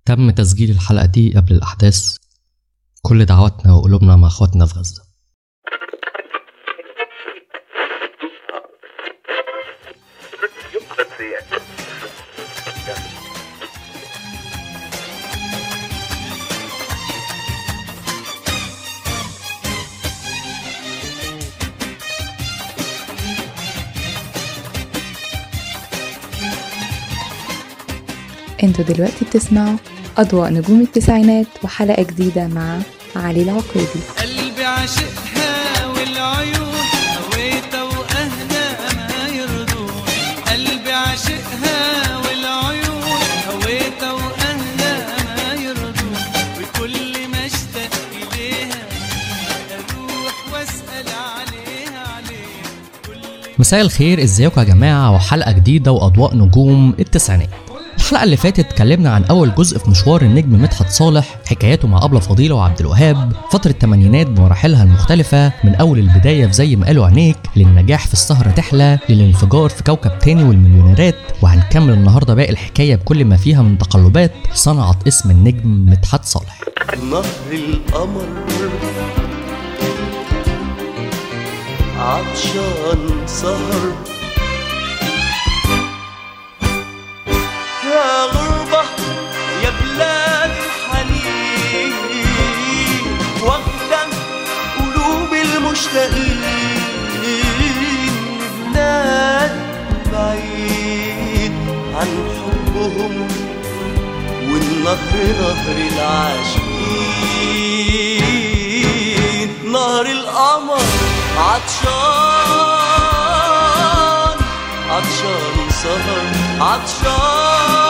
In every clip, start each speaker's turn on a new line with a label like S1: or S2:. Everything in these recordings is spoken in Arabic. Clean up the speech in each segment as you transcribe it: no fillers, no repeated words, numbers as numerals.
S1: تم تسجيل الحلقة دي قبل الأحداث. كل دعواتنا وقلوبنا مع أخواتنا في غزة.
S2: انتوا دلوقتي بتسمعوا أضواء نجوم التسعينات وحلقة جديدة مع علي العقيدي.
S3: قلبي عاشقها والعيون هويتها وأهلها ما يرضون. قلبي عاشقها والعيون هويتها وأهلها ما يرضون. وكل ما اشتاق إليها أروح وأسأل عليها.
S1: مساء الخير، ازيكم يا جماعة؟ وحلقة جديدة وأضواء نجوم التسعينات. الحلقة اللي فاتت اتكلمنا عن أول جزء في مشوار النجم مدحت صالح، حكاياته مع أبلة فضيلة وعبد الوهاب، فترة الثمانينات بمراحلها المختلفة من أول البداية في زي ما قالوا عينيك، للنجاح في السهرة تحلى، للانفجار في كوكب تاني والمليونيرات. وهنكمل النهاردة باقي الحكاية بكل ما فيها من تقلبات صنعت اسم النجم مدحت صالح.
S4: نهر القمر عطشان سهر يا غربة يا بلاد الحنين، واخدة قلوب المشتاقين بلاد بعيد عن حبهم، والنهر نهر العاشقين. نهر القمر عطشان سهر عطشان.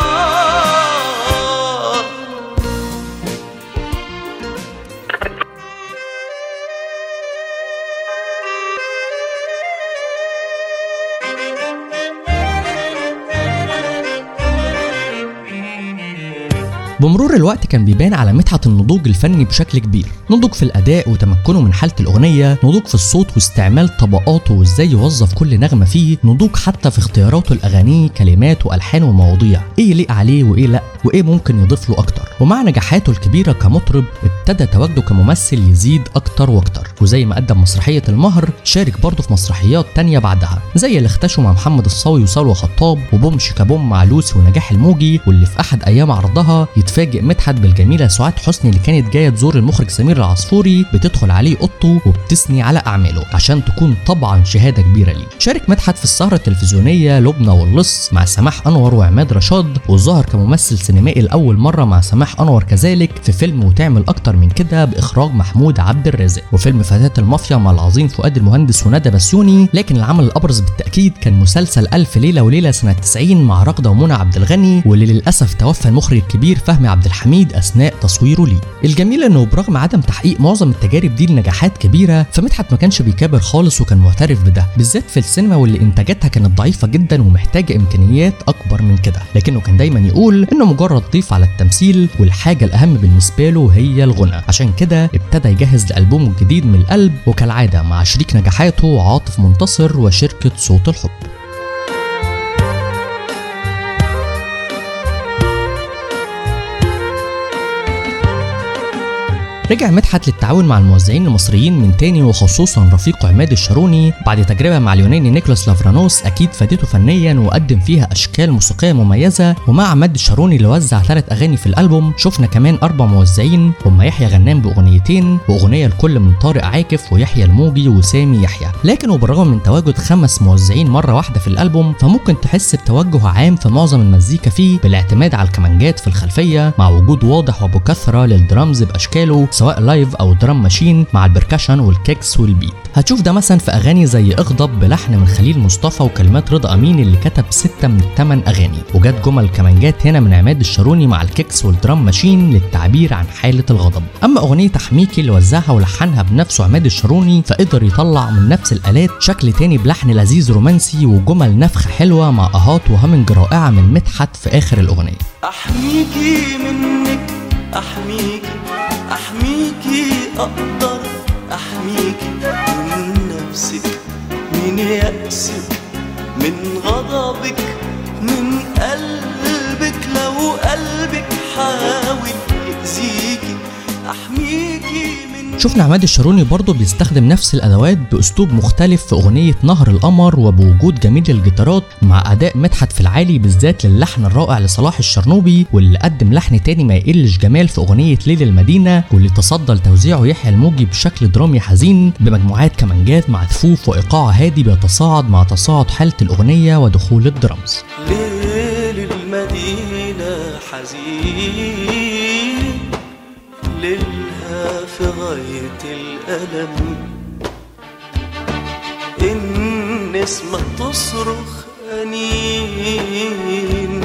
S1: بمرور الوقت كان بيبان على مدحت النضوج الفني بشكل كبير، نضوج في الأداء وتمكنه من حالة الأغنية، نضوج في الصوت واستعمال طبقاته وإزاي يوظف كل نغمة فيه، نضوج حتى في اختياراته الأغاني، كلمات وألحان ومواضيع، إيه يليق عليه وإيه لأ، وإيه ممكن يضيف له أكتر. ومع نجاحاته الكبيرة كمطرب ابتدى تواجده كممثل يزيد أكتر وأكتر، وزي ما قدم مسرحية المهر شارك برضه في مسرحيات تانية بعدها، زي اللي اختشوا مع محمد الصاوي وسلوى خطاب، وبوم شيكابوم مع لوسي ونجاح الموجي، واللي في أحد أيام عرضها يتفاجئ مدحت بالجميلة سعاد حسني اللي كانت جاية تزور المخرج سمير العصفوري، بتدخل عليه اوضته وبتثني على أعماله عشان تكون طبعا شهادة كبيرة ليه. شارك مدحت في السهرة التلفزيونية لبنى واللص مع سماح أنور وعماد رشاد، وظهر كممثل سينمائي لأول مرة مع سماح أنور كذلك في فيلم وتعمل أكتر من كده بإخراج محمود عبد الرازق، وفيلم فتاة المافيا مع العظيم فؤاد المهندس وندى بسيوني. لكن العمل الأبرز بالتأكيد كان مسلسل ألف ليلة وليلة سنة 90 مع رغدة ومنى عبد الغني، واللي للأسف توفى المخرج الكبير فهمي عبد الحميد أثناء تصويره ليه. الجميل إنه برغم عدم تحقيق معظم التجارب دي لنجاحات كبيرة، فمدحت ما كانش بيكابر خالص وكان معترف بده، بالذات في السينما واللي إنتاجاتها كانت ضعيفة جدا ومحتاجة إمكانيات أكبر من كده، لكنه كان دايما يقول إنه مجرد ضيف على التمثيل، والحاجة الأهم بالنسبة له هي الغنى. عشان كده ابتدى يجهز لألبومه الجديد من القلب، وكالعادة مع شريك نجاحاته عاطف منتصر وشركة صوت الحب. رجع مدحت للتعاون مع الموزعين المصريين من تاني، وخصوصا رفيقه عماد الشاروني، بعد تجربة مع اليوناني نيكولاس لافرانوس أكيد فادته فنيا وقدم فيها أشكال موسيقية مميزة. ومع عماد الشاروني اللي وزع 3 أغاني في الألبوم، شفنا كمان 4 موزعين، هم يحيى غنام بأغنيتين، وأغنية الكل من طارق عاكف ويحيى الموجي وسامي يحيى. لكن وبالرغم من تواجد 5 موزعين مرة واحدة في الألبوم، فممكن تحس بتوجه عام في معظم المزيكا فيه، بالاعتماد على الكمانجات في الخلفية مع وجود واضح وبكثرة للدرامز بأشكاله، سواء لايف او درام ماشين مع البركشن والكيكس والبيت. هتشوف ده مثلا في اغاني زي اغضب بلحن من خليل مصطفى وكلمات رضا امين اللي كتب 6 من 8 اغاني، وجات جمل كمانجات هنا من عماد الشاروني مع الكيكس والدرام ماشين للتعبير عن حالة الغضب. اما اغنية تحميكي اللي وزعها ولحنها بنفسه عماد الشاروني، فقدر يطلع من نفس الالات شكل تاني بلحن لذيذ رومانسي وجمل نفخة حلوة مع اهات وهامنج رائعة من مدحت في اخر الاغنية.
S4: احميكي منك احميكي اقدر احميكي من نفسك، من يأسك، من غضبك، من قلبك، لو قلبك حاسس
S1: شفنا عماد الشاروني برضه بيستخدم نفس الادوات باسلوب مختلف في اغنيه نهر القمر، وبوجود جميل الجيتارات مع اداء مدحت في العالي بالذات للحن الرائع لصلاح الشرنوبي، واللي قدم لحن تاني ما يقلش جمال في اغنيه ليل المدينه، واللي تصدى لتوزيعه يحيى الموجي بشكل درامي حزين بمجموعات كمانجات مع دفوف وايقاع هادي بيتصاعد مع تصاعد حاله الاغنيه ودخول الدرامز.
S4: ليل المدينة حزين، ليلها في غاية الألم، النسمة تصرخ أنين،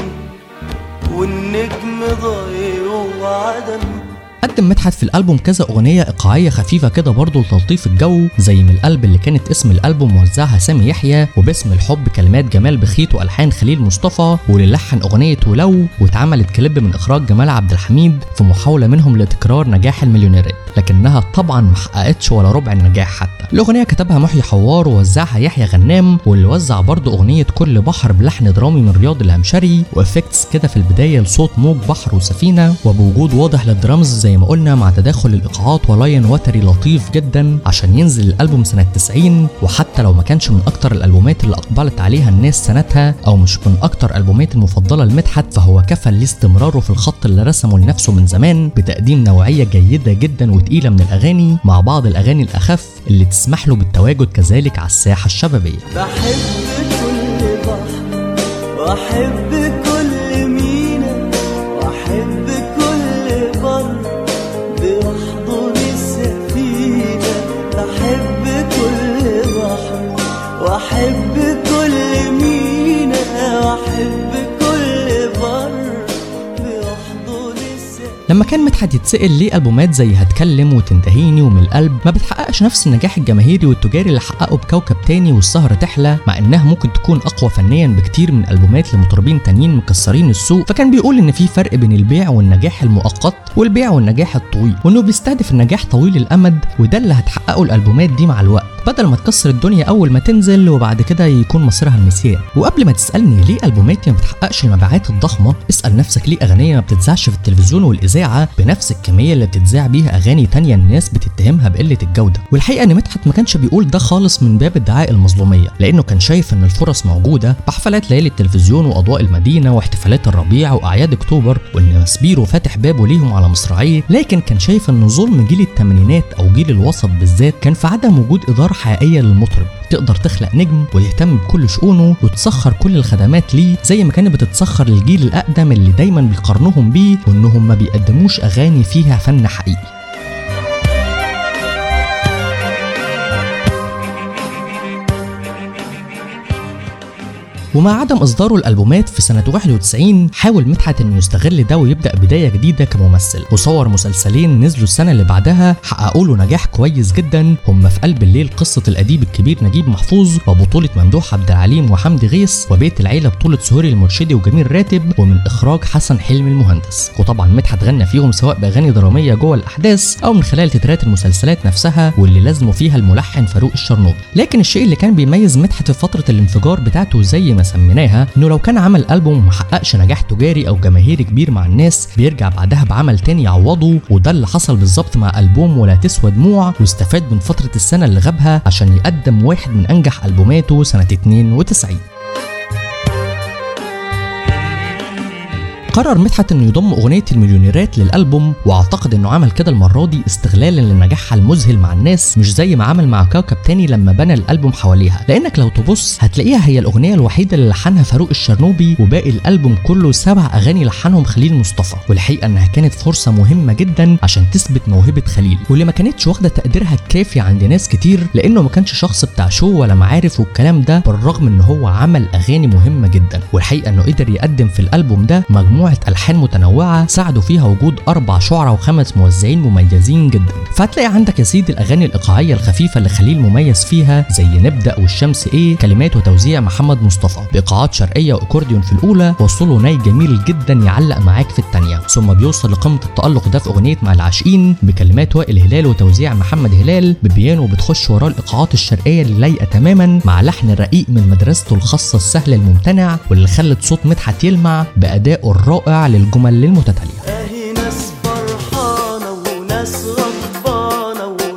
S4: والنجم ضايع وعدم.
S1: قدم مدحت في الالبوم كذا اغنيه ايقاعيه خفيفه كده برضه لتلطيف الجو، زي من القلب اللي كانت اسم الالبوم موزعها سامي يحيى، وباسم الحب كلمات جمال بخيت والحان خليل مصطفى، واللي لحن اغنيه ولو، واتعملت كليب من اخراج جمال عبد الحميد في محاوله منهم لتكرار نجاح المليونيرات، لكنها طبعا ما حققتش ولا ربع النجاح حتى. الاغنيه كتبها محي حوار ووزعها يحيى غنام، واللي وزع برضه اغنيه كل بحر بلحن درامي من رياض الهمشري، وافكتس كده في البدايه لصوت موج بحر وسفينه، وبوجود واضح للدرامز زي ما قلنا مع تداخل الايقاعات ولاين وتري لطيف جدا عشان ينزل الالبوم سنه 90. وحتى لو ما كانش من اكتر الالبومات اللي اقبلت عليها الناس سنتها، او مش من اكتر الالبومات المفضله لمدحت، فهو كفى لاستمراره في الخط اللي رسمه لنفسه من زمان بتقديم نوعيه جيده جدا وتقيله من الاغاني، مع بعض الاغاني الاخف اللي تسمح له بالتواجد كذلك على الساحه الشبابيه.
S4: بحب كل بحر واحب كل مينا واحب كل بر بيحضن السفينة، بحب كل بحر واحب كل مينا واحب كل بر بيحضن السفينة.
S1: لما كان مدحت يتسأل ليه ألبومات زي هتكلم وتنتهيني ومن القلب ما بتحققش نفس النجاح الجماهيري والتجاري اللي حققه بكوكب تاني والسهرة تحلى، مع انها ممكن تكون اقوى فنيا بكتير من ألبومات لمطربين تانيين مكسرين السوق، فكان بيقول ان في فرق بين البيع والنجاح المؤقت والبيع والنجاح الطويل، وانه بيستهدف النجاح طويل الامد، وده اللي هتحققه الألبومات دي مع الوقت، بدل ما تكسر الدنيا اول ما تنزل وبعد كده يكون مصيرها النسيان. وقبل ما تسالني ليه ألبوماتي ما بتحققش المبيعات الضخمه، اسال نفسك ليه اغاني ما بتتذاعش في التلفزيون والاذاعه بنفس الكميه اللي بتتذاع بيها اغاني تانية الناس بتتهمها بقله الجوده. والحقيقه ان مدحت ما كانش بيقول ده خالص من باب ادعاء المظلوميه، لانه كان شايف ان الفرص موجوده بحفلات ليالي التلفزيون واضواء المدينه واحتفالات الربيع واعياد اكتوبر، وان مسبيرو فاتح بابه ليهم على مصراعيه، لكن كان شايف ان ظلم جيل الثمانينات او جيل الوسط بالذات كان في عدم وجود اداره حقيقيه للمطرب تقدر تخلق نجم وتهتم بكل شؤونه وتسخر كل الخدمات ليه، زي ما كانت بتتسخر للجيل الاقدم اللي دايما بيقارنوهم بيه وانهم ما بيقدموش اغاني فيها فن حقيقي. ومع عدم اصداره الالبومات في سنه 91 حاول مدحت انه يستغل ده ويبدا بدايه جديده كممثل، وصور مسلسلين نزلوا السنه اللي بعدها حققوا له نجاح كويس جدا، هم في قلب الليل قصه الاديب الكبير نجيب محفوظ وبطوله ممدوح عبد العليم وحمدي غيث، وبيت العيله بطوله سهير المرشدي وجميل راتب، ومن اخراج حسن حلمي المهندس. وطبعا مدحت غنى فيهم سواء باغاني دراميه جوه الاحداث او من خلال تترات المسلسلات نفسها واللي لازموا فيها الملحن فاروق الشرنوبي. لكن الشيء اللي كان بيميز مدحت في فتره الانفجار بتاعته زي ما سميناها انه لو كان عمل البوم محققش نجاح تجاري او جماهيري كبير مع الناس بيرجع بعدها بعمل تاني يعوضه، وده اللي حصل بالظبط مع البوم ولا تسوى دموع، واستفاد من فتره السنه اللي غابها عشان يقدم واحد من انجح البوماته سنه 92. قرر مدحت انه يضم اغنيه المليونيرات للالبوم، واعتقد انه عمل كده المره دي استغلالا لنجاحها المذهل مع الناس، مش زي ما عمل مع كوكب تاني لما بنى الالبوم حواليها، لانك لو تبص هتلاقيها هي الاغنيه الوحيده اللي لحنها فاروق الشرنوبي، وباقي الالبوم كله 7 اغاني لحنهم خليل مصطفى. والحقيقه انها كانت فرصه مهمه جدا عشان تثبت موهبه خليل، واللي ما كانتش واخده تقديرها الكافي عند ناس كتير، لانه ما كانش شخص بتاع شو ولا معارف والكلام ده، بالرغم ان هو عمل اغاني مهمه جدا. والحقيقه انه قدر يقدم في الالبوم ده مجموعه ألحان متنوعة ساعدوا فيها وجود 4 شعراء و5 موزعين مميزين جدا. فهتلاقي عندك يا سيدي الأغاني الإيقاعية الخفيفة اللي خليل مميز فيها زي نبدأ والشمس إيه، كلمات وتوزيع محمد مصطفى بإيقاعات شرقية وأكورديون في الأولى، وصله ناي جميل جدا يعلق معاك في الثانية، ثم بيوصل لقمة التألق ده في أغنية مع العاشقين بكلمات وائل هلال وتوزيع محمد هلال ببيانو، بتخش وراه الإيقاعات الشرقية اللي لايقة تماما مع لحن رقيق من مدرسته الخاصة السهل الممتنع، واللي خلت صوت مدحت يلمع بأدائه الرائع للجمل المتتالية.
S4: اهي ناس فرحانة وناس غضبانة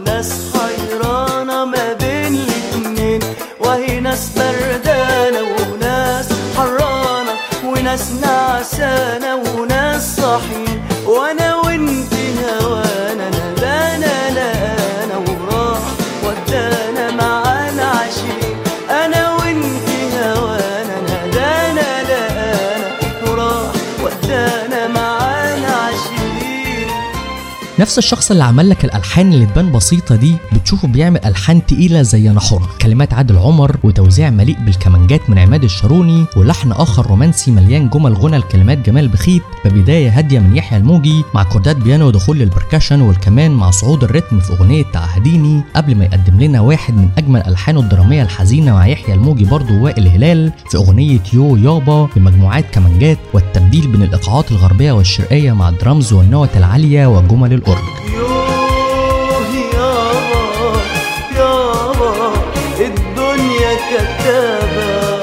S1: نفس الشخص اللي عمل لك الالحان اللي تبان بسيطه دي بتشوفه بيعمل الحان تقيله زي انا حر، كلمات عادل عمر وتوزيع مليء بالكمانجات من عماد الشاروني، ولحن اخر رومانسي مليان جمل غنى الكلمات جمال بخيت، ببدايه هاديه من يحيى الموجي مع كوردات بيانو ودخول للبركشن والكمان مع صعود الريتم في اغنيه تعهديني، قبل ما يقدم لنا واحد من اجمل الحانه الدراميه الحزينه مع يحيى الموجي برضه ووائل هلال في اغنيه يو يابا بمجموعات كمانجات والتبديل بين الايقاعات الغربيه والشرقيه مع الدرامز والنوة العاليه وجمل الاورج.
S4: الدنيا كتابة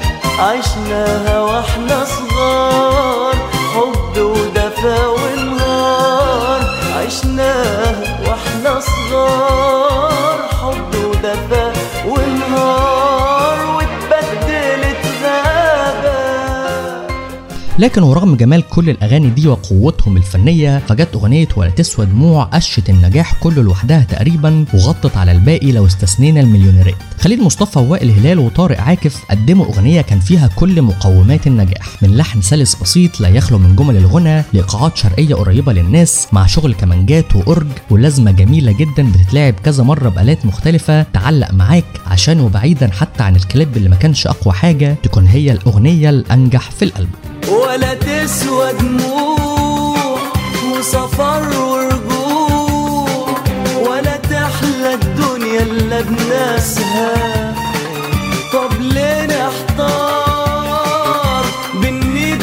S4: عشناها واحنا صغار، حب ودفا ونهار، عشناها واحنا صغار، حب ودفا ونهار، واتبدلت غابة.
S1: لكن ورغم جمال كل الاغاني دي وقوتهم الفنيه، فجت اغنيه ولا تسوى دموع قشت النجاح كله لوحدها تقريبا وغطت على الباقي لو استثنينا المليونيرات. خليل مصطفى ووائل هلال وطارق عاكف قدموا اغنيه كان فيها كل مقومات النجاح، من لحن سلس بسيط لا يخلو من جمل الغنى لايقاعات شرقيه قريبه للناس مع شغل كمانجات واورج ولازمه جميله جدا بتتلعب كذا مره بالات مختلفه تعلق معاك، عشان وبعيدا حتى عن الكليب اللي ما كانش اقوى حاجه تكون هي الاغنيه الانجح في الالبوم.
S4: ولا تسوى دموع وسفر ورجوع، ولا تحلى الدنيا الا بناسها، طب ليه نحتار بنيد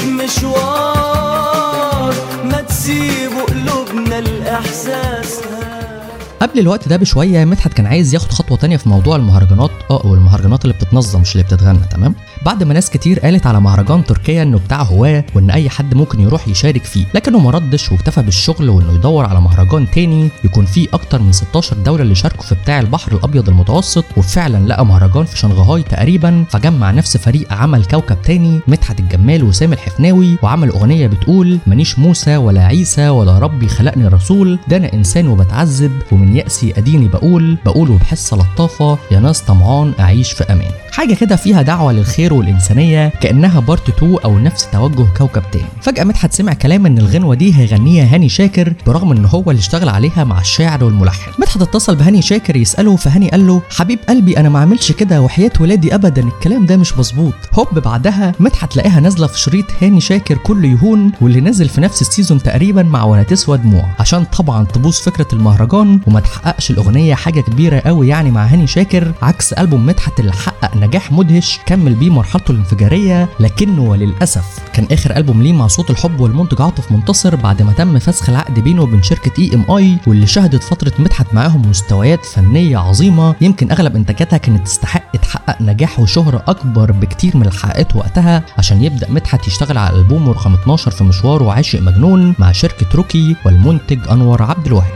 S4: مشوار، ما تسيبوا قلوبنا لاحساسها.
S1: قبل الوقت ده بشويه مدحت كان عايز ياخد خطوه تانية في موضوع المهرجانات، والمهرجانات اللي بتتنظم مش اللي بتتغنى، تمام؟ بعد ما ناس كتير قالت على مهرجان تركيا انه بتاع هواه وان اي حد ممكن يروح يشارك فيه، لكنه ما ردش واكتفى بالشغل وانه يدور على مهرجان تاني يكون فيه اكتر من 16 دوله اللي شاركوا في بتاع البحر الابيض المتوسط، وفعلا لقى مهرجان في شنغهاي تقريبا، فجمع نفس فريق عمل كوكب تاني مدحت الجمال وسامي الحفناوي وعمل اغنيه بتقول مانيش موسى ولا عيسى ولا ربي خلقني رسول، ده انا انسان وبتعذب ومن يأسي اديني بقول وبحس لطافه يا ناس طمعان اعيش في امان. حاجه كده فيها دعوه للخير والانسانيه كانها بارت 2 او نفس توجه كوكب تاني. فجاه مدحت سمع كلام ان الغنوه دي هيغنيها هاني شاكر برغم ان هو اللي اشتغل عليها مع الشاعر والملحن. مدحت اتصل بهاني شاكر يساله، فهاني قال له حبيب قلبي انا ما اعملش كده وحياه ولادي ابدا الكلام ده مش مظبوط. هوب بعدها مدحت لقاها نازله في شريط هاني شاكر كله يهون واللي نزل في نفس السيزون تقريبا مع ولا تسوى دموع، عشان طبعا تبوظ فكره المهرجان وما تحققش الاغنيه حاجه كبيره قوي يعني مع هاني شاكر، عكس البوم مدحت اللي حقق نجاح مدهش كمل بيه مرحلته الانفجاريه. لكنه وللاسف كان اخر البوم ليه مع صوت الحب والمنتج عاطف منتصر بعد ما تم فسخ العقد بينه وبين شركه EMI، واللي شهدت فتره مدحت معاهم مستويات فنيه عظيمه، يمكن اغلب انتاجاتها كانت تستحق تحقق نجاح وشهره اكبر بكتير من اللي حققته وقتها، عشان يبدا مدحت يشتغل على البوم رقم 12 في مشواره عاشق مجنون مع شركه روكي والمنتج انور عبد الوهاب.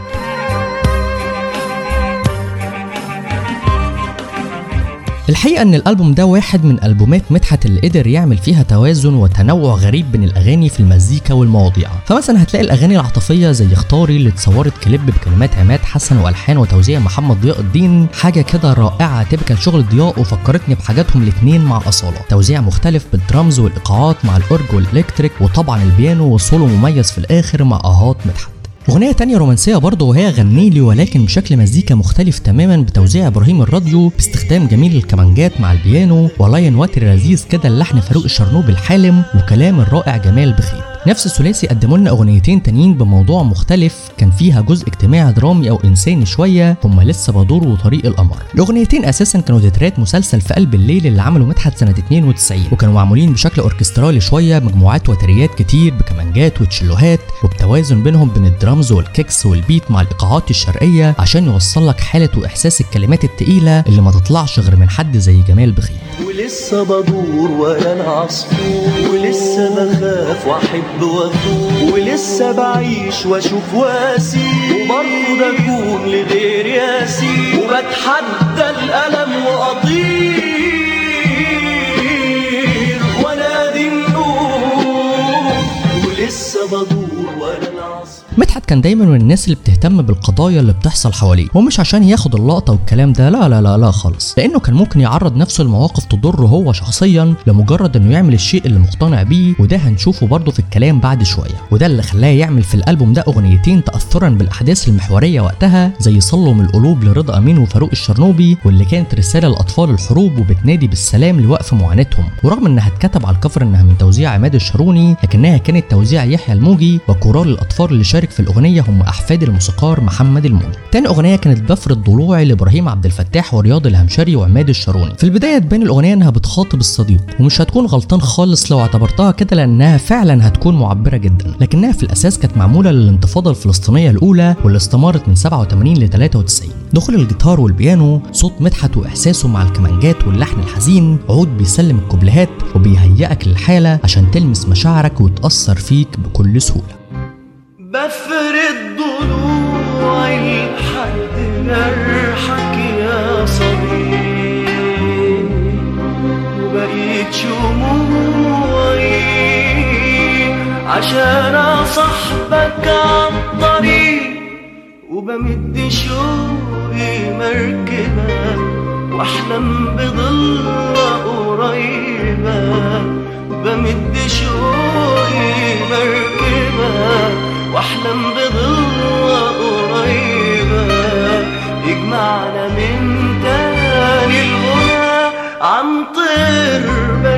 S1: الحقيقة ان الالبوم ده واحد من البومات مدحت اللي قدر يعمل فيها توازن وتنوع غريب بين الاغاني في المزيكا والمواضيع. فمثلا هتلاقي الاغاني العاطفية زي اختاري اللي اتصورت كليب بكلمات عماد حسن والحان وتوزيع محمد ضياء الدين، حاجة كده رائعة تبكى شغل ضياء وفكرتني بحاجاتهم الاتنين مع اصالة، توزيع مختلف بالدرامز والايقاعات مع الاورج والالكتريك وطبعا البيانو وصولو مميز في الاخر مع اهات مدحت. اغنيه تانية رومانسيه برضه وهي غنيلي ولكن بشكل مزيكا مختلف تماما بتوزيع ابراهيم الراديو باستخدام جميل الكمانجات مع البيانو ولاين وتر لذيذ كده اللحن فاروق الشرنوبي الحالم وكلام الرائع جمال بخيت. نفس الثلاثي قدموا لنا اغنيتين تانيين بموضوع مختلف كان فيها جزء اجتماعي درامي او انساني شويه، هما لسه بدور وطريق القمر. الاغنيتين اساسا كانوا تترات مسلسل في قلب الليل اللي عمله مدحت سنه 92 وكانوا معمولين بشكل اوركسترالي شويه، مجموعات وتريات كتير بكمانجات وتشيلوهات وبتوازن بينهم بين الدرامز والكيكس والبيت مع الايقاعات الشرقيه عشان يوصل لك حاله واحساس الكلمات التقيله اللي ما تطلعش غير من حد زي جمال بخيت.
S4: ولسه بدور وانا العصفور، ولسه بخاف واحب واتوب، ولسه بعيش واشوف واسي، وبرضه بكون لغير ياسي، وبتحدى الالم واطير وانادي النور، ولسه ولسه بدور ولا العصر.
S1: مدحت كان دايما من الناس اللي بتهتم بالقضايا اللي بتحصل حواليه، ومش عشان ياخد اللقطه والكلام ده، لا لا لا لا خالص، لانه كان ممكن يعرض نفسه لمواقف تضره هو شخصيا لمجرد انه يعمل الشيء اللي مقتنع بيه، وده هنشوفه برضه في الكلام بعد شويه. وده اللي خلاه يعمل في الالبوم ده اغنيتين تاثرا بالاحداث المحوريه وقتها، زي صلوا من القلوب لرضا امين وفاروق الشرنوبي، واللي كانت رساله لاطفال الحروب وبتنادي بالسلام لوقف معاناتهم. ورغم انها اتكتب على الكفر انها من توزيع عماد الشاروني، لكنها كانت توزيع يحيى الموجي، وكورال الاطفال اللي شارك في الاغنيه هم احفاد الموسيقار محمد الموجي. تاني اغنيه كانت بفرض ضلوعي لابراهيم عبد الفتاح ورياض الهمشري وعماد الشاروني. في البدايه تبان الاغنيه انها بتخاطب الصديق، ومش هتكون غلطان خالص لو اعتبرتها كده، لانها فعلا هتكون معبره جدا، لكنها في الاساس كانت معموله للانتفاضه الفلسطينيه الاولى واللي استمرت من 87 ل 93. دخول الجيتار والبيانو، صوت مدحت واحساسه مع الكمانجات واللحن الحزين، عود بيسلم الكوبليهات وبيهيئك للحاله عشان تلمس مشاعرك وتاثر فيك بكل سهوله.
S4: بفرد ضلوعي لحد جرحك يا صديق، وبقيت شموعي عشان أصحبك عالطريق، وبمد شوقي مركبة واحلم بضلة قريبة، بمد شوقي مركبة واحلم بضلة قريبة، يجمعنا من تاني الغنى عن طير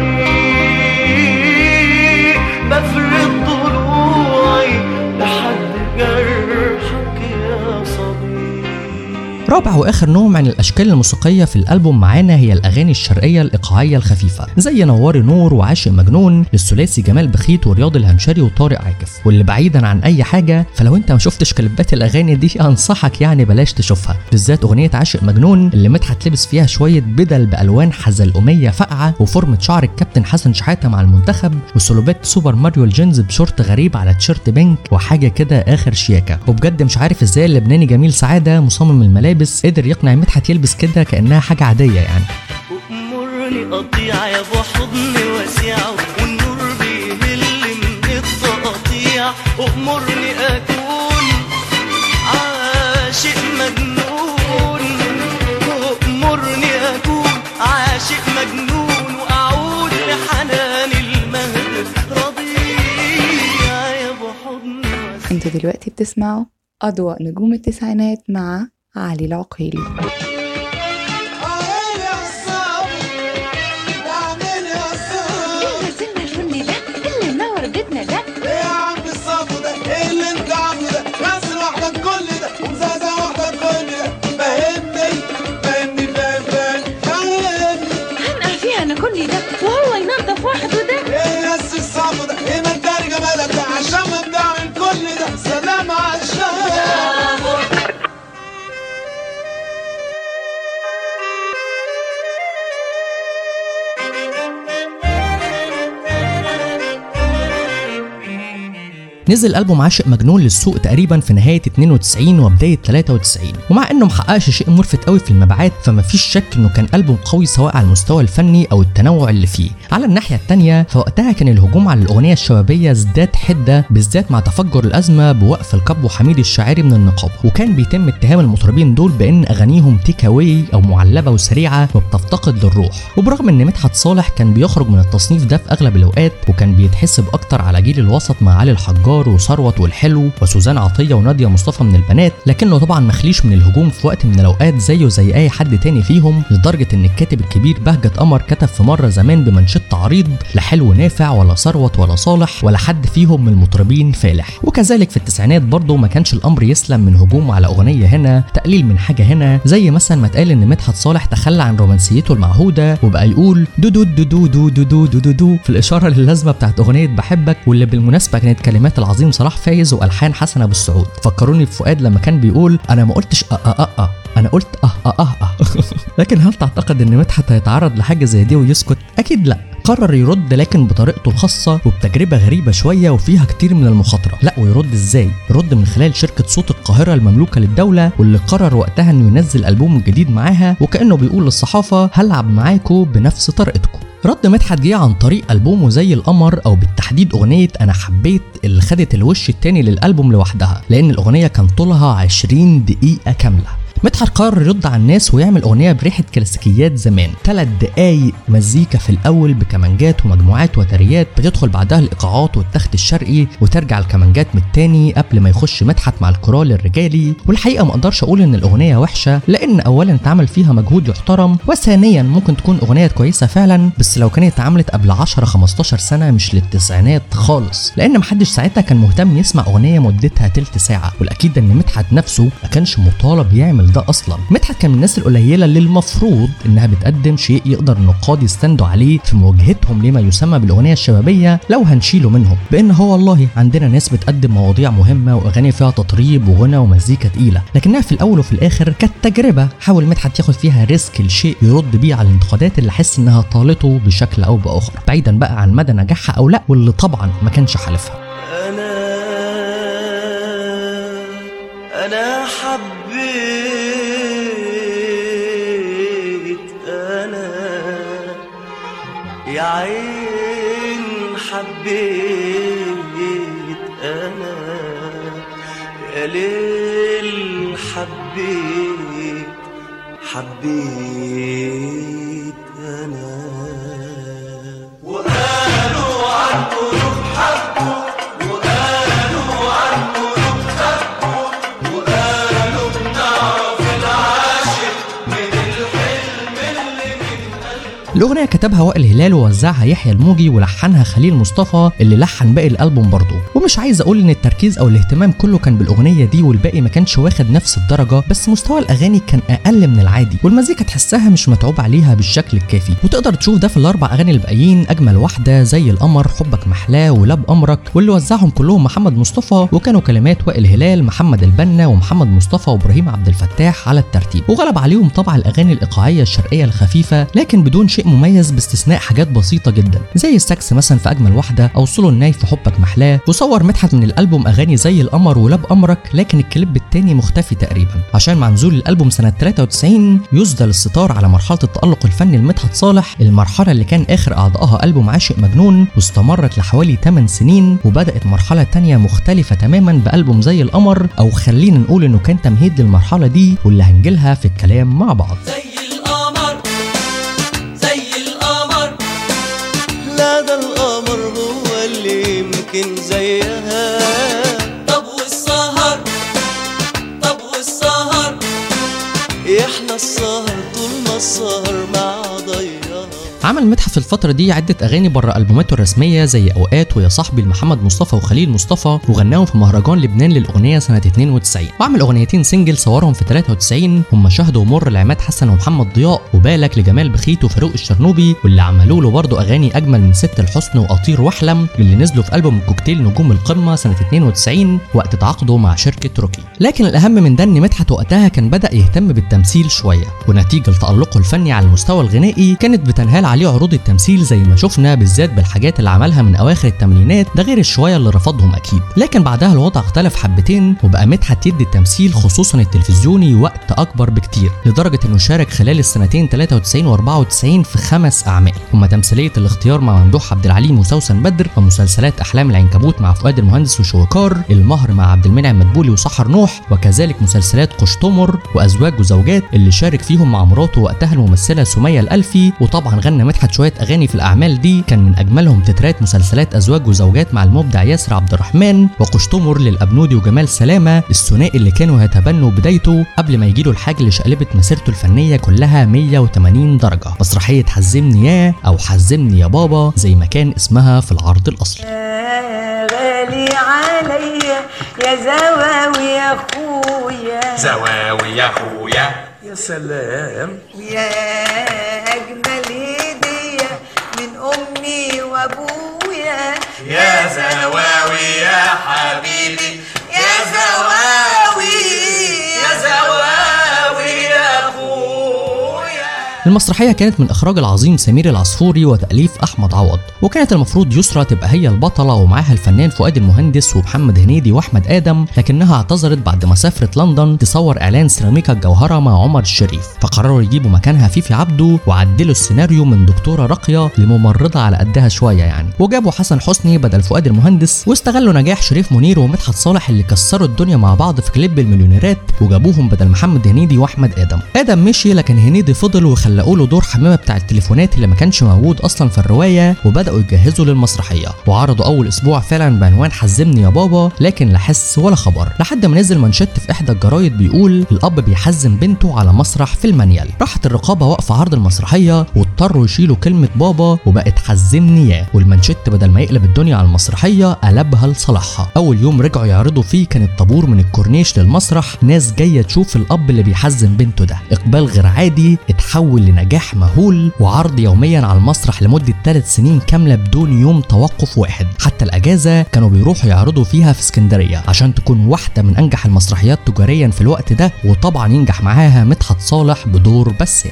S4: بريء، بفرد ضلوعي لحد جرحك يا صديق.
S1: رابع واخر نوع من الاشكال الموسيقيه في الالبوم معانا هي الاغاني الشرقيه الايقاعيه الخفيفه، زي نواري نور وعاشق مجنون للثلاثي جمال بخيت ورياض الهمشري وطارق عاكف، واللي بعيدا عن اي حاجه فلو انت ما شفتش كليبات الاغاني دي انصحك يعني بلاش تشوفها، بالذات اغنيه عاشق مجنون اللي مدحت لبس فيها شويه بدل بالوان حزلقوميه فاقعه، وفورمه شعر الكابتن حسن شحاته مع المنتخب، وسلوبات سوبر ماريو الجينز بشورت غريب على تيشيرت بينك وحاجه كده اخر شياكه. وبجد مش عارف ازاي اللبناني جميل سعاده مصمم الملابس قدر يقنع مدحت يلبس كده كأنها حاجة عادية يعني.
S4: أمرني قطيع يا ابو حضن واسع، والنور بيهل من التقطيع، أمرني أكون عاشق مجنون، أمرني أكون عاشق مجنون، وأعود لحنان المهد رضيع يا ابو حضن واسع.
S2: انتوا دلوقتي بتسمعوا أضواء نجوم التسعينات مع علي العقيلي.
S1: نزل ألبوم عاشق مجنون للسوق تقريبا في نهاية 92 وبداية 93، ومع انه محققش شيء ملفت قوي في المبيعات فمفيش شك انه كان ألبوم قوي سواء على المستوى الفني او التنوع اللي فيه. على الناحية التانية فوقتها كان الهجوم على الأغنية الشبابية ازداد حدة، بالذات مع تفجر الأزمة بوقف القبو حميد الشاعري من النقابة، وكان بيتم اتهام المطربين دول بان اغانيهم تيك اواي او معلبة وسريعة وبتفتقد للروح. وبرغم ان مدحت صالح كان بيخرج من التصنيف ده في اغلب الاوقات وكان بيتحسب اكتر على جيل الوسط مع علي الحجار وثروت والحلو وسوزان عطيه وناديه مصطفى من البنات، لكنه طبعا مخليش من الهجوم في وقت من الاوقات زيه زي اي حد تاني فيهم، لدرجه ان الكاتب الكبير بهجت قمر كتب في مره زمان بمنشط تعريض: لا حلو نافع ولا ثروت ولا صالح ولا حد فيهم من المطربين فالح. وكذلك في التسعينات برضه ما كانش الامر يسلم من هجوم على اغنيه هنا، تقليل من حاجه هنا، زي مثلا ما اتقال ان مدحت صالح تخلى عن رومانسيته المعهوده وبقى يقول دو دو دو دو دو دو دو دو, دو, دو في الاشاره للازمه بتاعت اغنيه بحبك، واللي بالمناسبه كانت كلمات العظيم صلاح فايز والحان حسن ابو السعود. فكروني بفؤاد لما كان بيقول انا ما قلتش انا قلت لكن هل تعتقد ان مدحت هيتعرض لحاجه زي دي ويسكت؟ اكيد لا، قرر يرد لكن بطريقته الخاصه وبتجربه غريبه شويه وفيها كتير من المخاطره. لا، ويرد ازاي؟ يرد من خلال شركه صوت القاهره المملوكه للدوله، واللي قرر وقتها انه ينزل البوم جديد معاها، وكانه بيقول للصحافه هلعب معاكم بنفس طريقتكم. رد مدحت جه عن طريق ألبومه زي القمر، أو بالتحديد أغنية أنا حبيت اللي خدت الوش التاني للألبوم لوحدها، لأن الأغنية كان طولها 20 دقيقة كاملة. مدحت قرر يرد على الناس ويعمل أغنية بريحة كلاسيكيات زمان، 3 دقايق مزيكا في الأول بكمانجات ومجموعات وتريات، بتدخل بعدها الإيقاعات والتخت الشرقي وترجع الكمانجات من التاني قبل ما يخش مدحت مع الكورال الرجالي. والحقيقة ما اقدرش أقول إن الأغنية وحشة، لأن أولا اتعمل فيها مجهود يحترم، وثانيا ممكن تكون أغنية كويسة فعلا، بس لو كانت اتعملت قبل 10-15 سنة مش للتسعينات خالص، لأن محدش ساعتها كان مهتم يسمع أغنية مدتها تلت ساعة. والأكيد إن مدحت نفسه ما كانش مطالب يعمل ده اصلا. مدحت كان من الناس القليله اللي المفروض انها بتقدم شيء يقدر النقاد يستندوا عليه في مواجهتهم لما يسمى بالاغنيه الشبابيه، لو هنشيله منهم بان هو والله عندنا ناس بتقدم مواضيع مهمه واغاني فيها تطريب وغنى ومزيكا تقيله، لكنها في الاول وفي الاخر كانت تجربه حاول مدحت ياخد فيها ريسك لشيء يرد بيه على الانتقادات اللي حس انها طالته بشكل او باخر، بعيدا بقى عن مدى نجاحها او لا، واللي طبعا ما كانش حالفها.
S4: أنا حبيت، أنا يا عين حبيت، أنا يا ليل حبيت، حبيت أنا. وقالوا عنه حبه،
S1: الأغنية كتبها وائل هلال ووزعها يحيى الموجي ولحنها خليل مصطفى اللي لحن باقي الألبوم برضه. ومش عايز أقول إن التركيز أو الاهتمام كله كان بالأغنية دي والباقي ما كانش واخد نفس الدرجة، بس مستوى الأغاني كان أقل من العادي، والمزيكا تحسها مش متعوب عليها بالشكل الكافي، وتقدر تشوف ده في الأربع أغاني الباقيين، أجمل واحدة، زي القمر، حبك محلاه، ولاب أمرك، واللي وزعهم كلهم محمد مصطفى، وكانوا كلمات وائل هلال، محمد البنا، ومحمد مصطفى، وإبراهيم عبد الفتاح على الترتيب. وغلب عليهم طبع الأغاني الإيقاعية الشرقية الخفيفة، لكن بدون شيء مميز باستثناء حاجات بسيطة جدا زي السكس مثلا في أجمل واحدة، أو صولو الناي في حبك محلاه. وصور مدحت من الألبوم أغاني زي القمر ولاب أمرك، لكن الكليب التاني مختفي تقريبا، عشان مع نزول الألبوم سنة 93 يسدل الستار على مرحلة التألق الفني لمدحت صالح، المرحلة اللي كان آخر أعضائها ألبوم عاشق مجنون، واستمرت لحوالي 8 سنين، وبدأت مرحلة تانية مختلفة تماما بألبوم زي القمر، أو خلينا نقول إنه كان تمهيد للمرحلة دي واللي هنجيلها في الكلام مع بعض.
S4: لا ده القمر هو اللي يمكن زيها. طب والسهر احنا السهر طول ما السهر مع ضيها.
S1: عمل مدحت في الفترة دي عدة أغاني بره ألبوماته الرسمية زي أوقات ويا صاحبي لمحمد مصطفى وخليل مصطفى، وغناهم في مهرجان لبنان للأغنية سنة 92. وعمل أغنيتين سنجل صورهم في 93 هم شهد ومر لعماد حسن ومحمد ضياء، وبالك لجمال بخيت وفاروق الشرنوبي، واللي عملوا له برضه أغاني أجمل من ست الحسن وأطير وأحلم، اللي نزلوا في ألبوم الكوكتيل نجوم القمة سنة 92 وقت تعاقده مع شركة روكي. لكن الأهم من ده إن مدحت وقتها كان بدأ يهتم بالتمثيل شوية، ونتيجة لتألقه الفني على المستوى الغنائي كانت بتنهال عليه عروض التمثيل زي ما شفنا، بالذات بالحاجات اللي عملها من اواخر الثمانينات، ده غير الشويه اللي رفضهم اكيد. لكن بعدها الوضع اختلف حبتين، وبقى مدحت يدي التمثيل خصوصا التلفزيوني وقت اكبر بكتير، لدرجه انه شارك خلال السنتين 93 و94 في 5 اعمال، هما تمثيليه الاختيار مع ممدوح عبد العليم وسوسن بدر، ومسلسلات احلام العنكبوت مع فؤاد المهندس وشويكار، المهر مع عبد المنعم مدبولي وسحر نوح، وكذلك مسلسلات قشطمر وازواج وزوجات اللي شارك فيهم مع مراته وقتها الممثله سميه الالفي. وطبعا غنى مدحت شويه اغاني في الاعمال دي، كان من اجملهم تترات مسلسلات ازواج وزوجات مع المبدع ياسر عبد الرحمن، وقشطمر للابنودي وجمال سلامه، الثنائي اللي كانوا هيتبنوا بدايته قبل ما يجيله الحاجه اللي شقلبت مسيرته الفنيه كلها 180 درجه، مسرحيه حزمني يا او حزمني يا بابا زي ما كان اسمها في العرض الاصلي.
S5: غالي عليا يا زواوي يا اخويا،
S6: زواوي يا اخويا،
S5: يا سلام، يا اجمل هديه من امي وابويا،
S6: يا زواوي يا حبيبي، يا زواوي يا زواوي يا اخويا.
S1: المسرحيه كانت من اخراج العظيم سمير العصفوري وتاليف احمد عوض، وكانت المفروض يسرى تبقى هي البطله ومعاها الفنان فؤاد المهندس ومحمد هنيدي واحمد ادم، لكنها اعتذرت بعد ما سافرت لندن تصور اعلان سيراميكا الجوهره مع عمر الشريف، فقرروا يجيبوا مكانها فيفي عبده وعدلوا السيناريو من دكتوره راقيه لممرضه على قدها شويه يعني، وجابوا حسن حسني بدل فؤاد المهندس، واستغلوا نجاح شريف منير ومدحت صالح اللي كسروا الدنيا مع بعض في كليب المليونيرات وجابوهم بدل محمد هنيدي واحمد ادم مشي، لكن هنيدي فضل وخلقوا له دور حمامه بتاع التليفونات اللي ما كانش موجود اصلا في الروايه، وبداوا يجهزوا للمسرحيه وعرضوا اول اسبوع فعلا بعنوان حزمني يا بابا، لكن لا حس ولا خبر، لحد ما نزل منشط في احدى الجرايد بيقول الاب بيحزم بنته على مسرح في المنيل. راحت الرقابه واقفه عرض المسرحيه واضطروا يشيلوا كلمه بابا وبقت حزمني يا، والمنشط بدل ما يقلب الدنيا على المسرحيه قلبها لصالحها. اول يوم رجعوا يعرضوا فيه كان الطابور من الكورنيش للمسرح، ناس جايه تشوف الاب اللي بيحزم بنته ده، اقبال غير عادي اتحول لنجاح مهول، وعرض يوميا على المسرح لمده 3 سنين كامله بدون يوم توقف واحد، حتى الاجازه كانوا بيروحوا يعرضوا فيها في اسكندريه عشان تكون واحده من انجح المسرحيات تجاريا في الوقت ده، وطبعا ينجح معاها مدحت صالح بدور بسام.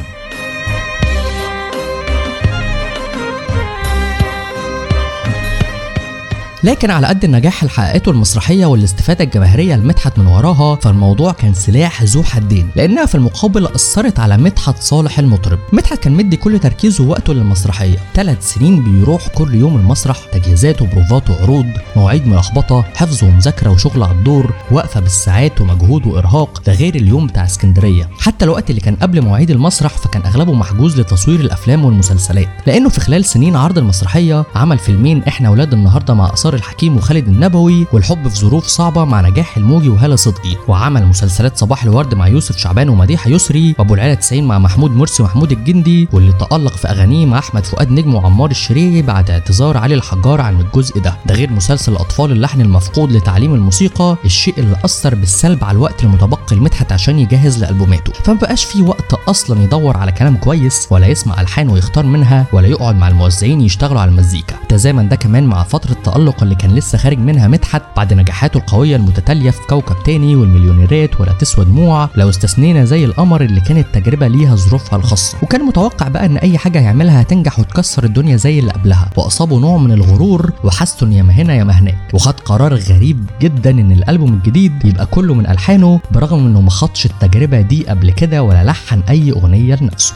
S1: لكن على قد النجاح اللي حققته المسرحيه والاستفاده الجماهيريه لمدحت من وراها، فالموضوع كان سلاح ذو حدين، لانها في المقابل اثرت على مدحت صالح المطرب. مدحت كان مدي كل تركيزه ووقته للمسرحيه، 3 سنين بيروح كل يوم المسرح، تجهيزات وبروفات وعروض، مواعيد ملخبطه، حفظ ومذاكره وشغل على الدور، واقفه بالساعات ومجهود وارهاق، ده غير اليوم بتاع اسكندريه. حتى الوقت اللي كان قبل مواعيد المسرح فكان اغلبه محجوز لتصوير الافلام والمسلسلات، لانه في خلال سنين عرض المسرحيه عمل فيلمين احنا ولاد النهارده مع الحكيم وخالد النبوي، والحب في ظروف صعبه مع نجاح الموجي وهالة صدقي، وعمل مسلسلات صباح الورد مع يوسف شعبان ومديحه يسري، وابو العيله 90 مع محمود مرسي ومحمود الجندي، واللي تألق في اغانيه مع احمد فؤاد نجم وعمار الشريعي بعد اعتذار علي الحجار عن الجزء ده غير مسلسل الاطفال اللحن المفقود لتعليم الموسيقى، الشيء اللي اثر بالسلب على الوقت المتبقي لمدحت عشان يجهز لالبوماته، فما بقاش في وقت اصلا يدور على كلام كويس ولا يسمع الحان ويختار منها ولا يقعد مع الموزعين يشتغلوا على المزيكا. تزامن ده كمان مع فتره التألق اللي كان لسه خارج منها مدحت بعد نجاحاته القويه المتتاليه في كوكب تاني والمليونيرات ولا تسوى دموع، لو استثنينا زي القمر اللي كانت تجربه ليها ظروفها الخاصه، وكان متوقع بقى ان اي حاجه هيعملها هتنجح وتكسر الدنيا زي اللي قبلها، واصابه نوع من الغرور وحسن يا ما هنا يا ما هناك، وخد قرار غريب جدا ان الالبوم الجديد يبقى كله من الحانه، برغم انه ما خدش التجربه دي قبل كده ولا لحن اي اغنيه لنفسه.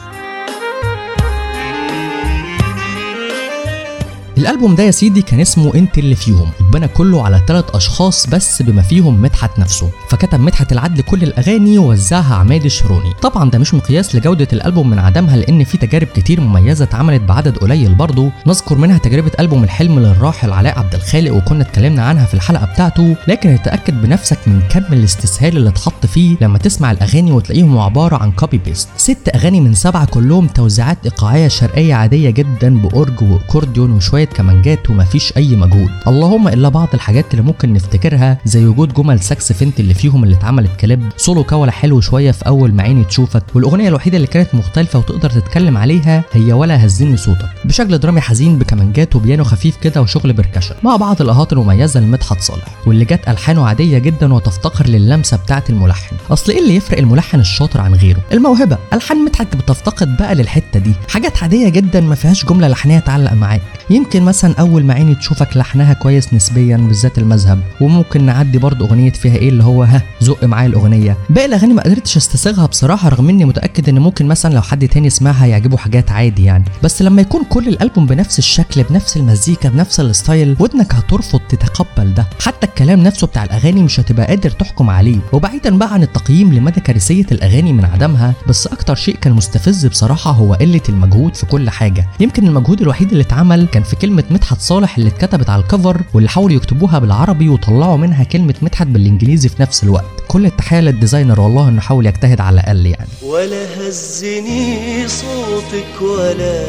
S1: الالبوم ده يا سيدي كان اسمه انت اللي فيهم، اتبنى كله على 3 اشخاص بس بما فيهم مدحت نفسه، فكتب مدحت العدل كل الاغاني ووزعها عماد الشروني. طبعا ده مش مقياس لجوده الالبوم من عدمها، لان في تجارب كتير مميزه اتعملت بعدد قليل برضه، نذكر منها تجربه البوم الحلم للراحل علاء عبد الخالق وكنا اتكلمنا عنها في الحلقه بتاعته، لكن اتاكد بنفسك من كم الاستسهال اللي اتحط فيه لما تسمع الاغاني وتلاقيهم عباره عن كوبي بيست، 6 اغاني من 7 كلهم توزيعات ايقاعيه شرقيه عاديه جدا باورج واكورديون وشويه كمانجات ومفيش اي مجهود، اللهم الا بعض الحاجات اللي ممكن نفتكرها زي وجود جمل ساكس فنت اللي فيهم اللي اتعملت كليب، صولو كولا حلو شويه في اول ما عيني تشوفك، والاغنيه الوحيده اللي كانت مختلفه وتقدر تتكلم عليها هي ولا هزني صوتك بشكل درامي حزين بكمانجات وبيانو خفيف كده وشغل بركشن مع بعض الاهات المميزه لمدحت صالح، واللي جت الحانه عاديه جدا وتفتقر للمسه بتاعه الملحن. اصل ايه اللي يفرق الملحن الشاطر عن غيره؟ الموهبه. الحان مدحت بتفتقد بقى للحته دي، حاجات عاديه جدا ما فيهاش جمله لحنيه تعلق معاك، يمكن مثلا اول ما عيني تشوفك لحنها كويس نسبيا بالذات المذهب، وممكن نعدي برضه اغنيه فيها ايه اللي هو زق معايا الاغنيه. باقي الاغاني ما قدرتش استساغها بصراحه، رغم اني متاكد ان ممكن مثلا لو حد تاني يسمعها يعجبه حاجات عادي يعني، بس لما يكون كل الالبوم بنفس الشكل بنفس المزيكا بنفس الستايل ودنك هترفض تتقبل ده، حتى الكلام نفسه بتاع الاغاني مش هتبقى قادر تحكم عليه. وبعيدا بقى عن التقييم لمدى كارثيه الاغاني من عدمها، بس اكتر شيء كان مستفز بصراحه هو قله المجهود في كل حاجه. يمكن المجهود الوحيد اللي اتعمل كان في كلمه مدحت صالح اللي اتكتبت على الكفر واللي حاولوا يكتبوها بالعربي وطلعوا منها كلمه مدحت بالانجليزي في نفس الوقت. كل التحيه للديزاينر والله انه حاول يجتهد على الاقل يعني.
S4: ولا هزني صوتك ولا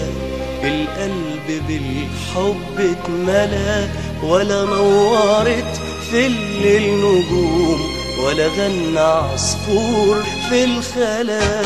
S4: القلب بالحب اتملى، ولا نورت في الليل نجوم، ولا غنى عصفور في الخلا.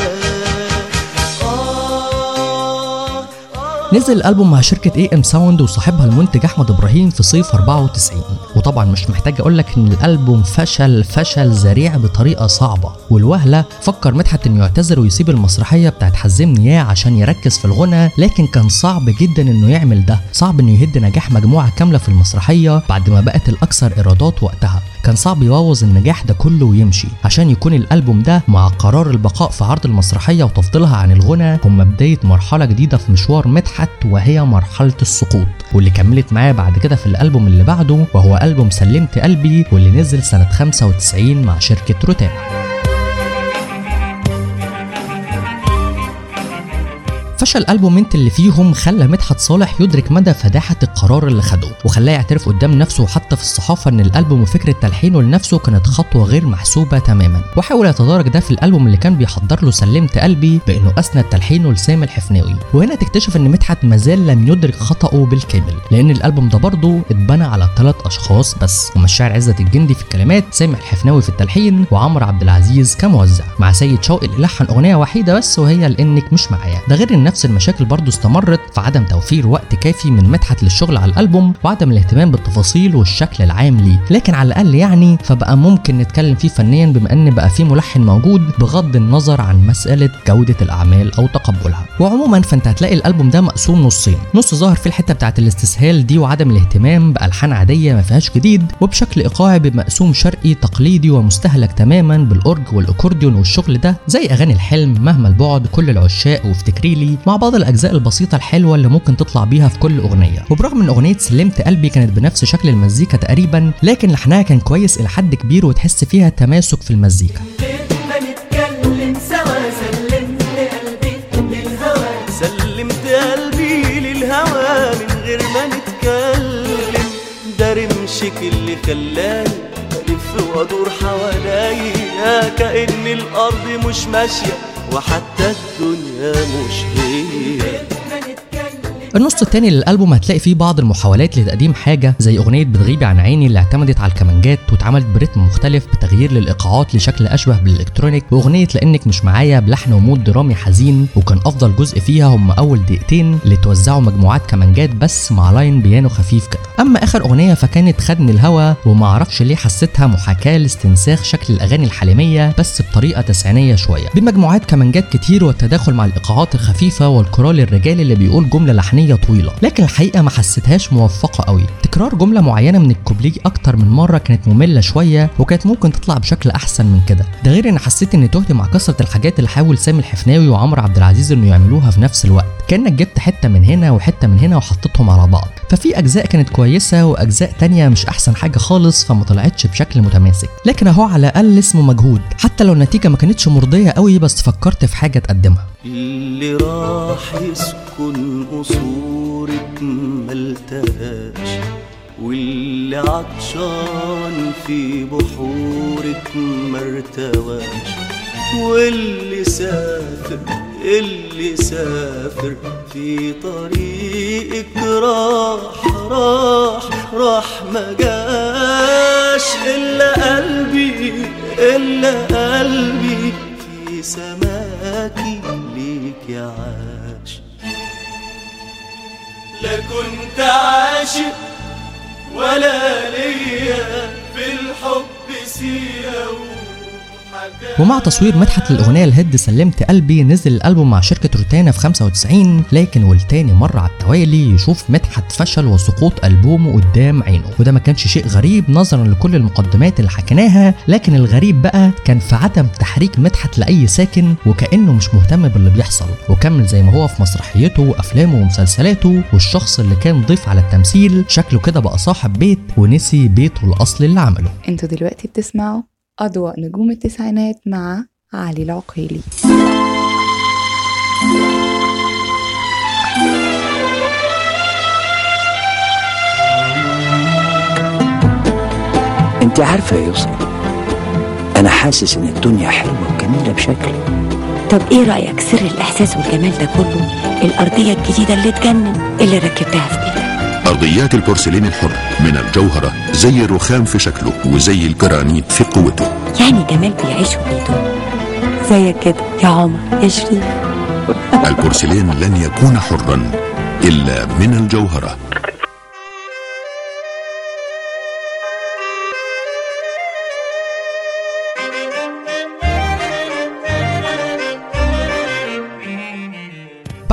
S1: نزل الالبوم مع شركه AM ساوند وصاحبها المنتج احمد ابراهيم في صيف 94، وطبعا مش محتاج اقولك ان الالبوم فشل ذريع بطريقه صعبه، والوهله فكر مدحت انه يعتذر ويسيب المسرحيه بتاعت حزمني ياه عشان يركز في الغنى، لكن كان صعب جدا انه يعمل ده، صعب انه يهد نجاح مجموعه كامله في المسرحيه بعد ما بقت الاكثر ايرادات وقتها، كان صعب يبوظ النجاح ده كله ويمشي، عشان يكون الالبوم ده مع قرار البقاء في عرض المسرحيه وتفضيلها عن الغنى هم بدايه مرحله جديده في مشوار مدحت، وهي مرحله السقوط، واللي كملت معاه بعد كده في الالبوم اللي بعده وهو البوم سلمت قلبي، واللي نزل سنه 95 مع شركه روتانا. فشل ألبوم انت اللي فيهم خلى مدحت صالح يدرك مدى فداحة القرار اللي خده، وخلاه يعترف قدام نفسه وحتى في الصحافة ان الألبوم وفكرة تلحينه لنفسه كانت خطوة غير محسوبة تماما، وحاول يتدارك ده في الألبوم اللي كان بيحضر له سلمت قلبي بانه اسند تلحينه لسامي الحفناوي، وهنا تكتشف ان مدحت مازال لم يدرك خطأه بالكامل، لان الألبوم ده برضه اتبنى على 3 أشخاص بس، هم الشاعر عزت الجندي في الكلمات، سامي الحفناوي في التلحين، وعمرو عبد العزيز كموزع، مع سيد شوقي اللي لحن أغنية وحيدة بس وهي لانك مش معايا. ده غير ان نفس المشاكل برضه استمرت في عدم توفير وقت كافي من مدحت للشغل على الألبوم، وعدم الاهتمام بالتفاصيل والشكل العام ليه، لكن على الأقل يعني فبقى ممكن نتكلم فيه فنيا بما ان بقى فيه ملحن موجود بغض النظر عن مسألة جودة الأعمال أو تقبلها. وعموما فانت هتلاقي الألبوم ده مقسوم نصين، نص ظاهر في الحتة بتاعت الاستسهال دي وعدم الاهتمام بألحان عادية ما فيهاش جديد، وبشكل إيقاعي بمقسوم شرقي تقليدي ومستهلك تماما بالأورج والأكورديون والشغل ده، زي أغاني الحلم، مهما البعد، كل العشاق، وافتكريلي، مع بعض الأجزاء البسيطة الحلوة اللي ممكن تطلع بيها في كل أغنية. وبرغم ان أغنية سلمت قلبي كانت بنفس شكل المزيكا تقريبا، لكن لحنها كان كويس إلى حد كبير وتحس فيها تماسك في المزيكا.
S4: سلمت قلبي للهوى من غير ما نتكلم، ده رمشك اللي خلاني ألف وأدور حواليا، كأن الأرض مش ماشية وحتى الدنيا مش هي.
S1: النص التاني للألبوم هتلاقي فيه بعض المحاولات لتقديم حاجة زي أغنية بتغيبي عن عيني اللي اعتمدت على الكمانجات واتعملت برتم مختلف بتغيير للإيقاعات لشكل أشبه بالإلكترونيك، وأغنية لأنك مش معايا بلحن ومود درامي حزين، وكان أفضل جزء فيها هم أول دقيقتين اللي توزعوا مجموعات كمانجات بس مع لاين بيانو خفيف كده. أما آخر أغنية فكانت خدني الهوا، ومعرفش ليه حسيتها محاكاة لاستنساخ شكل الأغاني الحليمية بس بطريقة تسعينية شوية، بمجموعات كمانجات كتير والتداخل مع الإيقاعات الخفيفة والكرال الرجالي اللي بيقول جملة لحنية طويلة، لكن الحقيقة ما حسيتهاش موفقة قوي، تكرار جملة معينة من الكوبليه أكتر من مرة كانت مملة شوية وكانت ممكن تطلع بشكل أحسن من كده. ده غير إن حسيت إني تهت مع كثرة الحاجات اللي حاول سامي الحفناوي وعمرو عبد العزيز إنه يعملوها في نفس الوقت، كأنك جبت حتة من هنا وحتة من هنا وحطيتهم على بعض، ففي أجزاء كانت كويسة وأجزاء تانية مش أحسن حاجة خالص، فما طلعتش بشكل متماسك، لكن أهو على الأقل اسمه مجهود، حتى لو النتيجة ما كانتش مرضية قوي بس فكرت في حاجة تقدمها.
S4: اللي راح يسكن قصورك ملتهاش، واللي عطشان في بحورك مرتواش، واللي سافر في طريقك راح ما جاش، إلا قلبي في سماكي ليك يعاش. لا كنت عاشق ولا ليا في الحب سيرة.
S1: ومع تصوير مدحت للأغنية الهيد سلمت قلبي نزل الألبوم مع شركة روتانا في 95، لكن والتاني مرة على التوالي يشوف مدحت فشل وسقوط ألبومه قدام عينه، وده ما كانش شيء غريب نظرا لكل المقدمات اللي حكيناها، لكن الغريب بقى كان في عدم تحريك مدحت لأي ساكن وكأنه مش مهتم باللي بيحصل، وكمل زي ما هو في مسرحيته وأفلامه ومسلسلاته، والشخص اللي كان ضيف على التمثيل شكله كده بقى صاحب بيت ونسي بيته الأصلي اللي عمله.
S2: انتوا دلوقتي بتسمعوا أضواء نجوم التسعينات مع علي العقيلي.
S7: انت عارفة يا يسرا، انا حاسس ان الدنيا حلوة وجميلة بشكل.
S8: طب ايه رأيك سر الاحساس والجمال ده كله الارضية الجديدة اللي تجنن اللي ركبتها في بيتك؟
S9: أرضيات البورسلين الحر من الجوهرة، زي الرخام في شكله وزي الجرانيت في قوته،
S8: يعني جمال بيعيش وبيدوم زيك كده يا عمر يا شريف.
S9: البورسلين لن يكون حرا إلا من الجوهرة.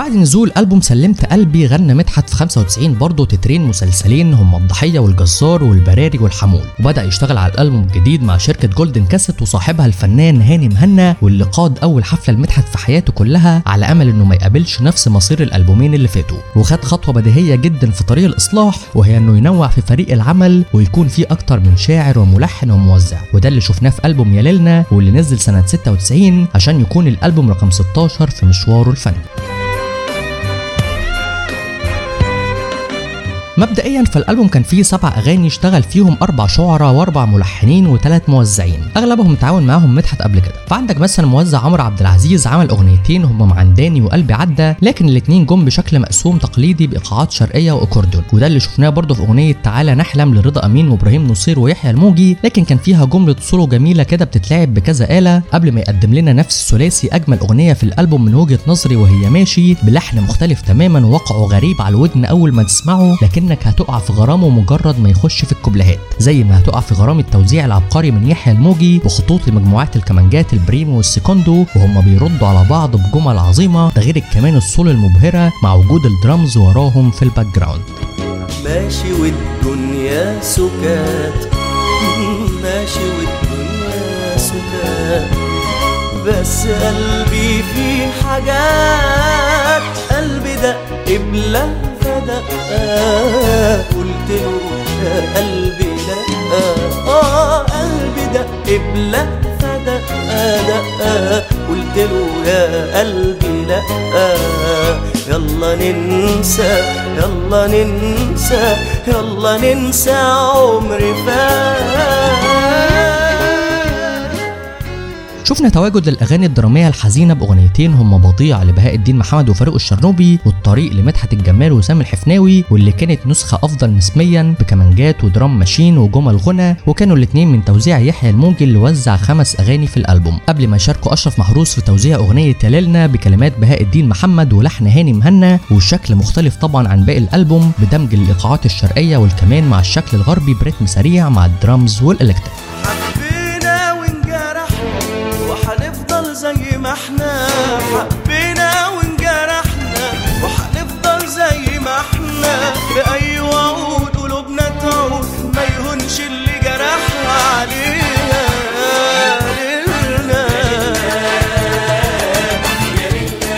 S1: وبعد نزول ألبوم سلمت قلبي غنى مدحت في 95 برضه تترين مسلسلين هم الضحية والجزار والبراري والحمول، وبدأ يشتغل على الألبوم الجديد مع شركة جولدن كاسيت وصاحبها الفنان هاني مهنا، واللي قاد أول حفلة لمدحت في حياته كلها على أمل إنه ما يقابلش نفس مصير الألبومين اللي فاتوا، وخد خطوة بديهية جدا في طريق الإصلاح، وهي إنه ينوع في فريق العمل ويكون فيه أكتر من شاعر وملحن وموزع، وده اللي شفناه في ألبوم يا ليلنا واللي نزل سنة 96 عشان يكون الألبوم رقم 16 في مشواره الفني. مبدئيا فالالبوم كان فيه 7 اغاني اشتغل فيهم 4 شعراء و4 ملحنين و3 موزعين، اغلبهم تعاون معاهم مدحت قبل كده. فعندك مثلا موزع عمرو عبد العزيز عمل اغنيتين هما معنداني وقلبي عدى، لكن الاثنين جم بشكل مقسوم تقليدي بايقاعات شرقيه واكوردون، وده اللي شفناه برضه في اغنيه تعالى نحلم لرضا امين وابراهيم نصير ويحيى الموجي، لكن كان فيها جمله سولو جميله كده بتتلعب بكذا آلة قبل ما يقدم لنا نفس الثلاثي اجمل اغنيه في الالبوم من وجهه نظري وهي ماشي، بلحن مختلف تماما ووقعه غريب على الودن اول ما تسمعه، لكنك هتقع في غرامه مجرد ما يخش في الكوبليهات، زي ما هتقع في غرام التوزيع العبقري من يحيى الموجي وخطوط لمجموعات الكمانجات البريمو والسيكوندو وهم بيردوا على بعض بجمل عظيمه، ده غير الكمان السولو المبهره مع وجود الدرامز وراهم في الباك جراوند.
S4: ماشي والدنيا سكات، ماشي والدنيا سكات، بس قلبي فيه حاجات، قلبي دق بلا فدق، قلت له يا قلبي لا، قلبي دق بلا فدق، قلت له يا قلبي لا، يلا ننسى يلا ننسى يلا ننسى عمري فات.
S1: شفنا تواجد للاغاني الدراميه الحزينه باغنيتين هم بضيع لبهاء الدين محمد وفاروق الشرنوبي، والطريق لمدحت الجمال وسام الحفناوي، واللي كانت نسخه افضل نسبيا بكمانجات ودرام ماشين وجمل غنى، وكانوا الاثنين من توزيع يحيى الموجي اللي وزع 5 اغاني في الالبوم، قبل ما يشاركوا اشرف محروس في توزيع اغنيه يا ليلنا بكلمات بهاء الدين محمد ولحن هاني مهنا، والشكل مختلف طبعا عن باقي الالبوم بدمج الايقاعات الشرقيه والكمان مع الشكل الغربي برتم سريع مع الدرامز والالكتريك.
S4: زي ما احنا حبينا وانجرحنا وحنفضل زي ما احنا، بأي وعود قلوبنا تعود ما يهونش اللي جرحنا علينا. ليلنا يا ليلنا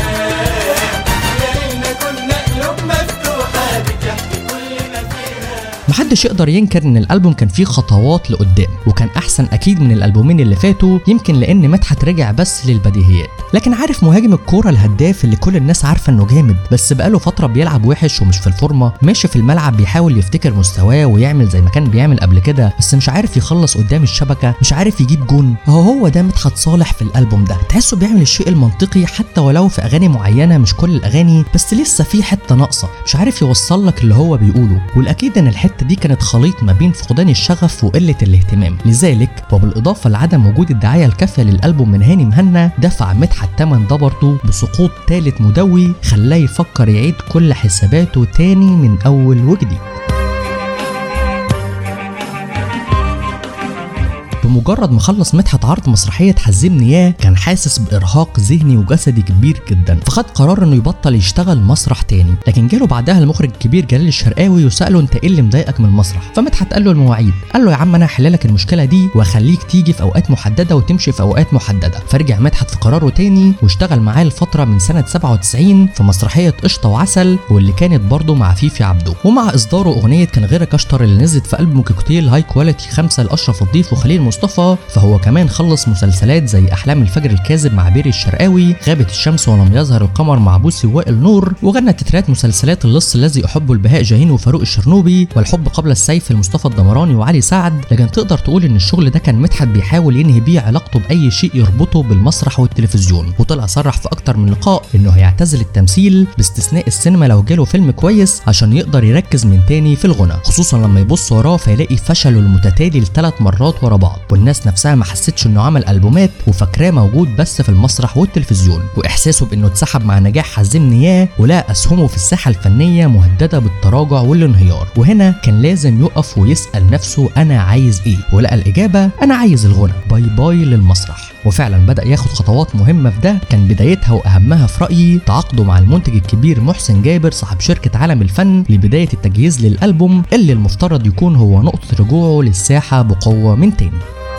S4: يا ليلنا كنا قلوب مفتوحة بتحكي كل ما فيها.
S1: محدش يقدر ينكر ان الالبوم كان فيه خطوات لقدام، وكان احسن اكيد من الالبومين اللي فاتوا، يمكن لان مدحت رجع بس للبديهيات. لكن عارف مهاجم الكوره الهداف اللي كل الناس عارفه انه جامد بس بقاله فتره بيلعب وحش ومش في الفورمه، ماشي في الملعب بيحاول يفتكر مستواه ويعمل زي ما كان بيعمل قبل كده، بس مش عارف يخلص قدام الشبكه، مش عارف يجيب جون. هو ده مدحت صالح في الالبوم ده، تحسه بيعمل الشيء المنطقي حتى ولو في اغاني معينه، مش كل الاغاني، بس لسه في حته ناقصه، مش عارف يوصل لك اللي هو بيقوله. والاكيد ان الحته دي كانت خليط ما بين فقدان الشغف وقله الاهتمام، لذلك وبالاضافه لعدم وجود الدعايه الكافيه للالبوم من هاني مهنا، دفع مدحت تمن ده برضه بسقوط ثالث مدوي خلاه يفكر يعيد كل حساباته تاني من اول وجديد. بمجرد ما خلص مدحت عرض مسرحيه حزمني ياه كان حاسس بارهاق ذهني وجسدي كبير جدا، فخد قرار انه يبطل يشتغل مسرح تاني. لكن جاله بعدها المخرج الكبير جلال الشرقاوي وساله انت ايه اللي مضايقك من المسرح؟ فمدحت قال له المواعيد، قال له يا عم انا هحل لك المشكله دي واخليك تيجي في اوقات محدده وتمشي في اوقات محدده. فرجع مدحت في قراره تاني واشتغل معاه الفتره من سنه 97 في مسرحيه قشطه وعسل، واللي كانت برضه مع فيفي عبده، ومع اصداره اغنيه كان غيرك اشطر اللي نزلت في ألبوم كوكتيل هاي كواليتي 5 لاشرف الضيف وخليل مصطفى. فهو كمان خلص مسلسلات زي احلام الفجر الكاذب مع بيري الشرقاوي، غابت الشمس ولم يظهر القمر مع بوسي ووائل نور، وغنى تترات مسلسلات اللص الذي احبه البهاء جاهين وفاروق الشرنوبي، والحب قبل السيف لمصطفى الدمراني وعلي سعد. لكن تقدر تقول ان الشغل ده كان مدحت بيحاول ينهي بيه علاقته باي شيء يربطه بالمسرح والتلفزيون، وطلع صرح في اكتر من لقاء انه هيعتزل التمثيل باستثناء السينما لو جاله فيلم كويس عشان يقدر يركز من تاني في الغنى، خصوصا لما يبص وراه فيلاقي فشله المتتالي ل3 مرات ورا بعض، والناس نفسها ما حسيتش انه عمل البومات وفاكراه موجود بس في المسرح والتلفزيون، واحساسه بانه اتسحب مع نجاح حزمني ياه ولا اسهمه في الساحه الفنيه مهدده بالتراجع والانهيار. وهنا كان لازم يقف ويسال نفسه انا عايز ايه، ولقى الاجابه انا عايز الغنى، باي باي للمسرح. وفعلا بدأ ياخد خطوات مهمة في ده، كان بدايتها وأهمها في رأيي تعاقده مع المنتج الكبير محسن جابر صاحب شركة عالم الفن لبداية التجهيز للألبوم اللي المفترض يكون هو نقطة رجوعه للساحة بقوة من تاني.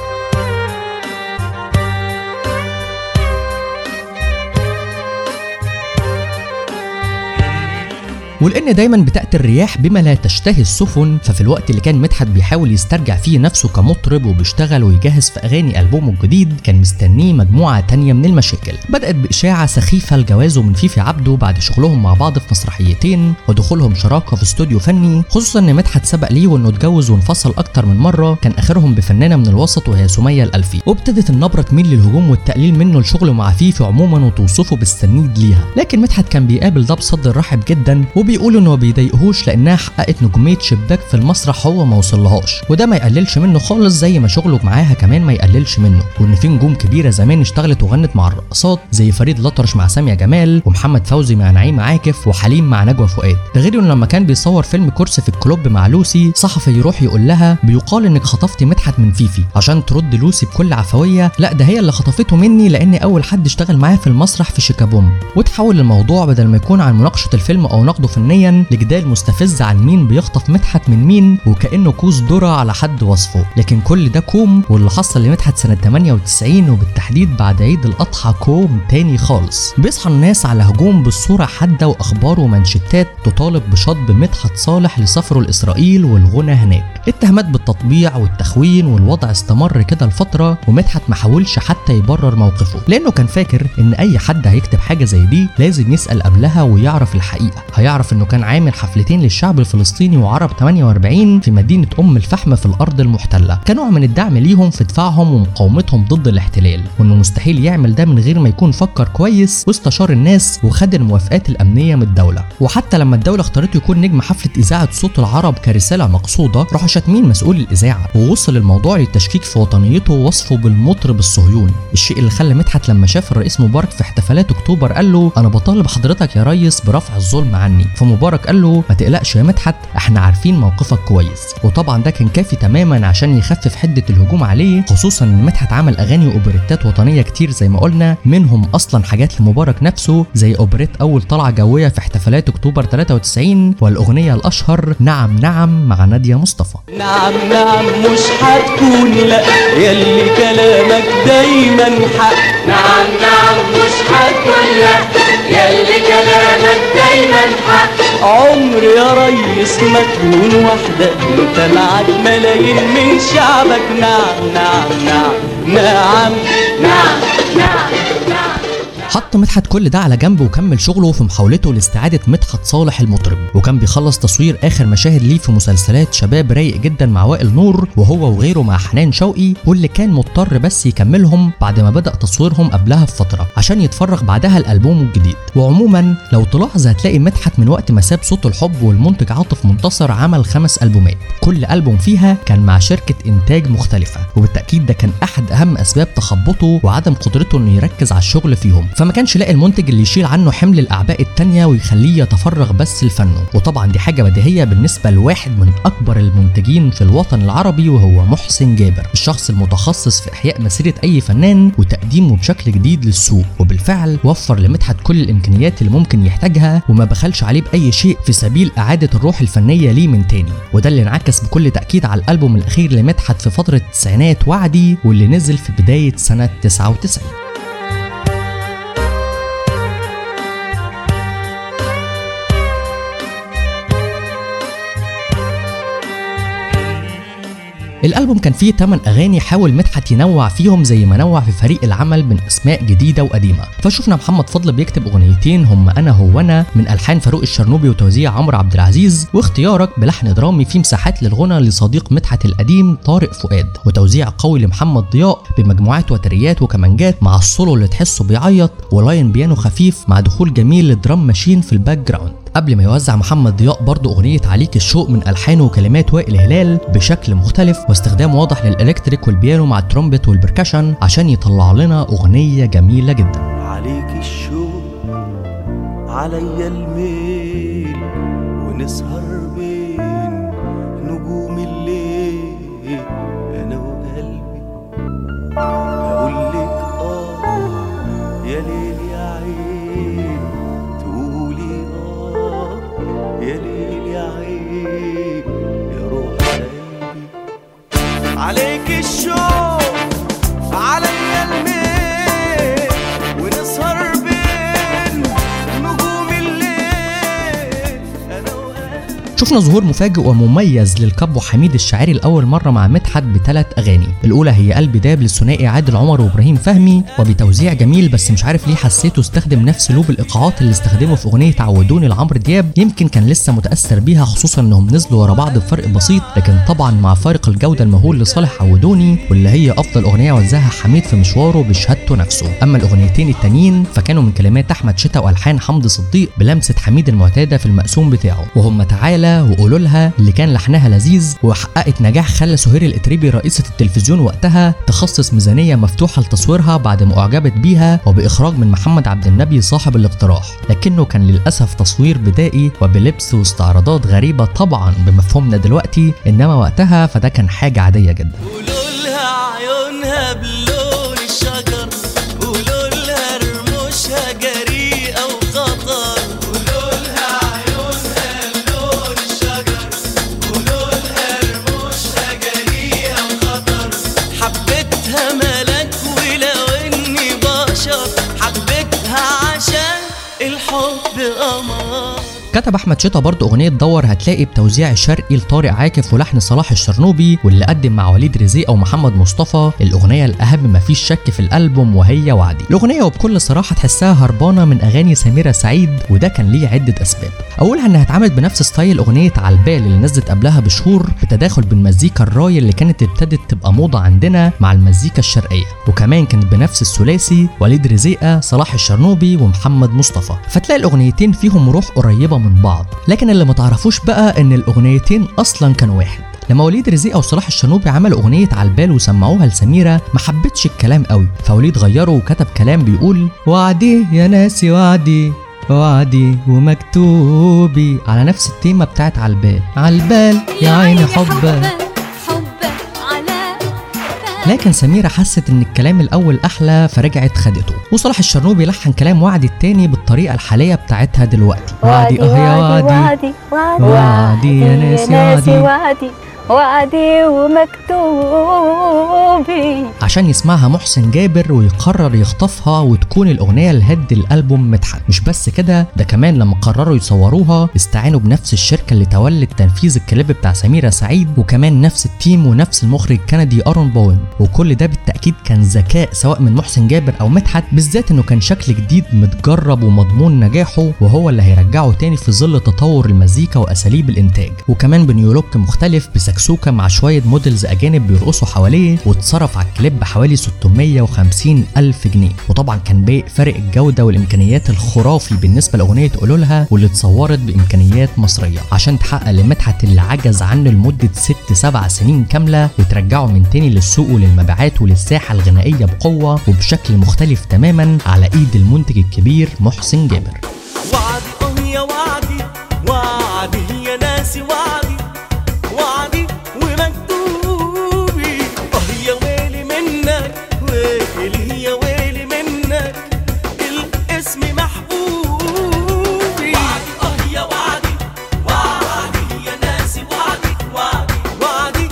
S1: ولأن دايما بتأتي الرياح بما لا تشتهي السفن، ففي الوقت اللي كان مدحت بيحاول يسترجع فيه نفسه كمطرب وبيشتغل ويجهز في أغاني ألبومه الجديد، كان مستنيه مجموعة تانية من المشاكل. بدأت بإشاعة سخيفة لجوازه من فيفي عبده بعد شغلهم مع بعض في مسرحيتين ودخولهم شراكة في استوديو فني، خصوصا إن مدحت سبق ليه وإنه اتجوز وانفصل أكتر من مرة، كان آخرهم بفنانة من الوسط وهي سمية الألفي. وابتدت النبرة تميل للهجوم والتقليل منه لشغله مع فيفي عموما وتوصفه بالسنيد ليها، لكن مدحت كان بيقابل ده بصدر رحب جدا، بيقولوا انه ما بيضايقهوش لانها حققت نجوميه شباك في المسرح هو ما وصلهاش، وده ما يقللش منه خالص زي ما شغله معاها كمان ما يقللش منه، وان في نجوم كبيره زمان اشتغلت وغنت مع الرقصات زي فريد الأطرش مع سامية جمال ومحمد فوزي مع نعيمة عاكف وحليم مع نجوى فؤاد. ده غير انه لما كان بيصور فيلم كرسي في الكلوب مع لوسي، صحفي يروح يقول لها بيقال انك خطفتي مدحت من فيفي، عشان ترد لوسي بكل عفويه لا ده هي اللي خطفته مني لاني اول حد اشتغل معاه في المسرح في شيكابوم. وتحول الموضوع بدل ما يكون عن مناقشه الفيلم او نقده فنيا لجدال مستفز عن مين بيخطف مدحت من مين، وكأنه كوز ذرة على حد وصفه. لكن كل ده كوم، واللي حصل لمدحت سنة 98 وبالتحديد بعد عيد الأضحى كوم تاني خالص. بيصحى الناس على هجوم بالصورة حادة وأخبار ومانشيتات تطالب بشطب مدحت صالح لسفره لإسرائيل والغنى هناك، اتهامات بالتطبيع والتخوين، والوضع استمر كده لفترة ومدحت ما حاولش حتى يبرر موقفه، لأنه كان فاكر إن أي حد هيكتب حاجة زي دي لازم يسأل قبلها ويعرف الحقيقة، هيعرف إنه كان عامل حفلتين للشعب الفلسطيني وعرب 48 في مدينة الفحم في الأرض المحتلة كنوع من الدعم ليهم في دفاعهم ومقاومتهم ضد الاحتلال، وإنه مستحيل يعمل ده من غير ما يكون فكر كويس واستشار الناس وخد الموافقات الأمنية من الدولة. وحتى لما الدولة اختارته يكون نجم حفلة إذاعة صوت العرب كرسالة مقصودة، راحوا شاتمين مسؤول الإذاعة، ووصل الموضوع للتشكيك في وطنيته ووصفه بالمطرب الصهيوني، الشيء اللي خلى مدحت لما شاف الرئيس مبارك في احتفالات أكتوبر قال له أنا بطالب حضرتك يا ريس برفع الظلم عني، فمبارك قال له ما تقلقش يا مدحت احنا عارفين موقفك كويس. وطبعا ده كان كافي تماما عشان يخفف حدة الهجوم عليه، خصوصا ان مدحت عمل اغاني واوبريتات وطنية كتير زي ما قلنا، منهم اصلا حاجات لمبارك نفسه زي اوبريت اول طلعة جوية في احتفالات اكتوبر 93 والاغنية الاشهر نعم نعم مع نادية مصطفى.
S4: نعم نعم مش هتكون لا يلي كلامك دايما حق،
S6: نعم نعم مش هتكون لا يلي كلامك دايما حق،
S4: عمر يا ريس ما تكون وحدك انت معاك ملايين من شعبك. نعم نعم نعم نعم نعم نعم نعم.
S1: حط مدحت كل ده على جنب وكمل شغله في محاولته لاستعادة مدحت صالح المطرب، وكان بيخلص تصوير آخر مشاهد ليه في مسلسلات شباب رايق جدا مع وائل نور وهو وغيره مع حنان شوقي، واللي كان مضطر بس يكملهم بعد ما بدأ تصويرهم قبلها بفترة عشان يتفرغ بعدها الألبوم الجديد. وعموما لو تلاحظ هتلاقي مدحت من وقت ما ساب صوت الحب والمنتج عاطف منتصر عمل 5 ألبومات، كل ألبوم فيها كان مع شركة إنتاج مختلفة، وبالتأكيد ده كان أحد أهم أسباب تخبطه وعدم قدرته إنه يركز على الشغل فيهم، فما كانش لاقي المنتج اللي يشيل عنه حمل الأعباء التانية ويخليه يتفرغ بس لفنه. وطبعا دي حاجة بديهية بالنسبة لواحد من أكبر المنتجين في الوطن العربي وهو محسن جابر، الشخص المتخصص في إحياء مسيرة أي فنان وتقديمه بشكل جديد للسوق، وبالفعل وفر لمدحت كل الإمكانيات اللي ممكن يحتاجها وما بخلش عليه بأي شيء في سبيل إعادة الروح الفنية ليه من تاني، وده اللي انعكس بكل تأكيد على الألبوم الأخير لمدحت في فترة التسعينات وعدي، واللي نزل في بداية سنة 99. الألبوم كان فيه 8 أغاني حاول مدحت ينوع فيهم زي ما نوع في فريق العمل من أسماء جديدة وقديمة، فشوفنا محمد فضل بيكتب أغنيتين هم أنا هو أنا من ألحان فاروق الشرنوبي وتوزيع عمرو عبد العزيز، واختيارك بلحن درامي فيه مساحات للغنى لصديق مدحت القديم طارق فؤاد، وتوزيع قوي لمحمد ضياء بمجموعات وتريات وكمانجات مع السولو اللي تحسه بيعيط، ولاين بيانو خفيف مع دخول جميل للدرام ماشين في الباك جراوند، قبل ما يوزع محمد ضياء برضو أغنية عليك الشوق من ألحانه وكلمات وائل هلال بشكل مختلف، واستخدام واضح للإلكتريك والبيانو مع الترومبت والبركشن عشان يطلع لنا أغنية جميلة جدا.
S4: عليك الشوق عليا الميل ونسهر بين نجوم الليل أنا وقلبي هقولك
S1: شفنا ظهور مفاجئ ومميز للكابو حميد الشاعري لاول مره مع مدحت ب3 اغاني. الاولى هي قلبي داب للثنائي عادل عمر وابراهيم فهمي، وبتوزيع جميل بس مش عارف ليه حسيته استخدم نفس لوب الايقاعات اللي استخدمه في اغنيه عودوني لعمرو دياب، يمكن كان لسه متاثر بيها خصوصا انهم نزلوا ورا بعض بفرق بسيط، لكن طبعا مع فارق الجوده المهول لصالح عودوني واللي هي افضل اغنيه وزعها حميد في مشواره بشهادته نفسه. اما الاغنيتين التانيين فكانوا من كلمات احمد شتا والحان حمدي صديق بلمسه حميد المعتاده في المقسوم بتاعه، وهم تعالى وقولوا لها اللي كان لحنها لذيذ وحققت نجاح خلى سهير الاتريبي رئيسه التلفزيون وقتها تخصص ميزانيه مفتوحه لتصويرها بعد ما اعجبت بيها، وباخراج من محمد عبد النبي صاحب الاقتراح، لكنه كان للاسف تصوير بدائي وبلبس واستعراضات غريبه طبعا بمفهومنا دلوقتي، انما وقتها فده كان حاجه عاديه جدا.
S4: قولوا لها عيونها بلون الشجر، قولوا لها رموشها جريئة وخطر، قولوا لها عيونها بلون الشجر، قولوا لها رموشها جريئة وخطر، حبيتها ملك ولو اني بشر، حبيتها عشان الحب قمر.
S1: كتب احمد شتا برضه اغنيه دور هتلاقي بتوزيع الشرقي لطارق عاكف ولحن صلاح الشرنوبي، واللي قدم مع وليد رزيق ومحمد مصطفى الاغنيه الاهم مفيش شك في الالبوم وهي وعدي. الاغنيه وبكل صراحه تحسها هربانه من اغاني سميرة سعيد، وده كان ليه عده اسباب. اولها انها اتعملت بنفس ستايل اغنيه على البال اللي نزلت قبلها بشهور، بتداخل بين مزيكا الراي اللي كانت ابتدت تبقى موضه عندنا مع المزيكا الشرقيه، وكمان كانت بنفس الثلاثي وليد رزيق صلاح الشرنوبي ومحمد مصطفى، فتلاقي الاغنيتين فيهم روح قريبه من بعض. لكن اللي ما تعرفوش بقى ان الاغنيتين اصلا كانوا واحد. لما وليد رزيق وصلاح الشرنوبي عملوا اغنيه على البال وسمعوها لسميره ما حبتش الكلام قوي، فوليد غيره وكتب كلام بيقول وعدي يا ناسي وعدي وعدي ومكتوبي، على نفس التيمه بتاعت على البال، على البال يا عيني حبك. لكن سميرة حست ان الكلام الاول احلى فرجعت خدته، وصلاح الشرنوبي لحن كلام وعدي التاني بالطريقه الحاليه بتاعتها دلوقتي، وعدي يا وعدي وعدي يا ناسي وعدي
S10: وعدي ومكتوبي،
S1: عشان يسمعها محسن جابر ويقرر يخطفها وتكون الاغنيه الهد الالبوم مدحت. مش بس كده، ده كمان لما قرروا يصوروها استعانوا بنفس الشركه اللي تولت تنفيذ الكليب بتاع سميرة سعيد، وكمان نفس التيم ونفس المخرج الكندي ارون باون، وكل ده بالتاكيد كان ذكاء سواء من محسن جابر او مدحت، بالذات انه كان شكل جديد متجرب ومضمون نجاحه، وهو اللي هيرجعه تاني في ظل تطور المزيكا واساليب الانتاج، وكمان بنيو لوك مختلف بسكسوكه مع شويه موديلز اجانب بيرقصوا حواليه، واتصرف على الكليب بحوالي 650,000 جنيه. وطبعا كان باقي فرق الجوده والامكانيات الخرافي بالنسبه لاغنيه قولوا لها، واللي اتصورت بامكانيات مصريه عشان تحقق لمدحت اللي عجز عنه لمده 6-7 سنين كامله، وترجعه من تاني للسوق وللمبيعات وللساحه الغنائيه بقوه وبشكل مختلف تماما على ايد المنتج الكبير محسن جابر.
S4: وعدي يا وعدي وعدي يا ناسي وعدي وعدي ومكتوبي، يا ويلي منك ويلي يا ويلي منك الاسم محبوبي، وعدي يا وعدي وعدي يا ناسي وعدي وعدي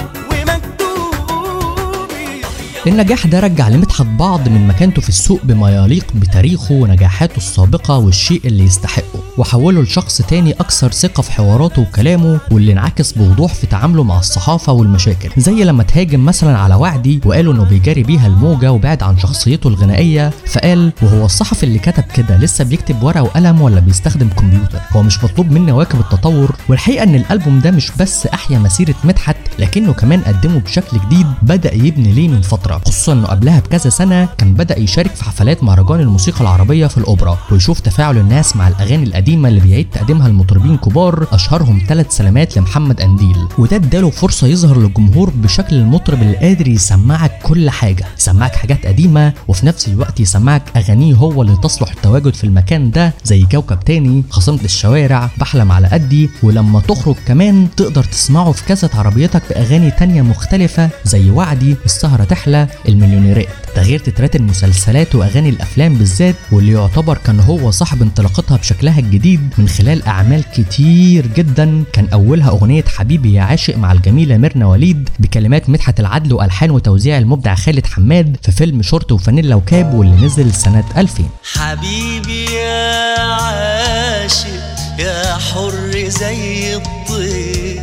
S4: ومكتوبي.
S1: النجاح ده رجع لمدحت بعض من مكانته في السوق بما يليق بتاريخه ونجاحاته السابقة والشيء اللي يستحقه، وحوله لشخص تاني أكثر ثقة في حواراته وكلامه، واللي انعكس بوضوح في تعامله مع الصحافة والمشاكل، زي لما تهاجم مثلا على وعدي وقالوا انه بيجاري بيها الموجة وبعد عن شخصيته الغنائية، فقال وهو الصحفي اللي كتب كده لسه بيكتب ورقة وقلم ولا بيستخدم كمبيوتر؟ هو مش مطلوب مني واكب التطور. والحقيقة ان الألبوم ده مش بس أحيا مسيرة مدحت، لكنه كمان قدمه بشكل جديد بدأ يبني ليه من فترة، خصوصا انه قبلها بكذا سنة كان بدأ يشارك في حفلات مهرجان الموسيقى العربية في الأوبرا، ويشوف تفاعل الناس مع الأغاني القديمة اللي بيعيد تقديمها المطربين كبار، أشهرهم 3 سلامات لمحمد قنديل، وده اداله فرصة يظهر للجمهور بشكل المطرب اللي قادر يسمعك كل حاجة، يسمعك حاجات قديمة وفي نفس الوقت يسمعك أغانيه هو اللي تصلح التواجد في المكان ده، زي كوكب تاني، خصمة الشوارع، بحلم على قدي، ولما تخرج كمان تقدر تسمعه في كاسة عربيتك بأغاني تانية مختلفة زي وعدي، السهرة تحلى، المليونيرات. ده غير تترات المسلسلات واغاني الافلام بالذات، واللي يعتبر كان هو صاحب انطلاقتها بشكلها الجديد من خلال اعمال كتير جدا، كان اولها اغنيه حبيبي يا عاشق مع الجميله ميرنا وليد بكلمات مدحت العدل والحان وتوزيع المبدع خالد حماد في فيلم شورت وفانيلا وكاب واللي نزل سنه 2000.
S4: حبيبي يا عاشق يا حر زي الطير،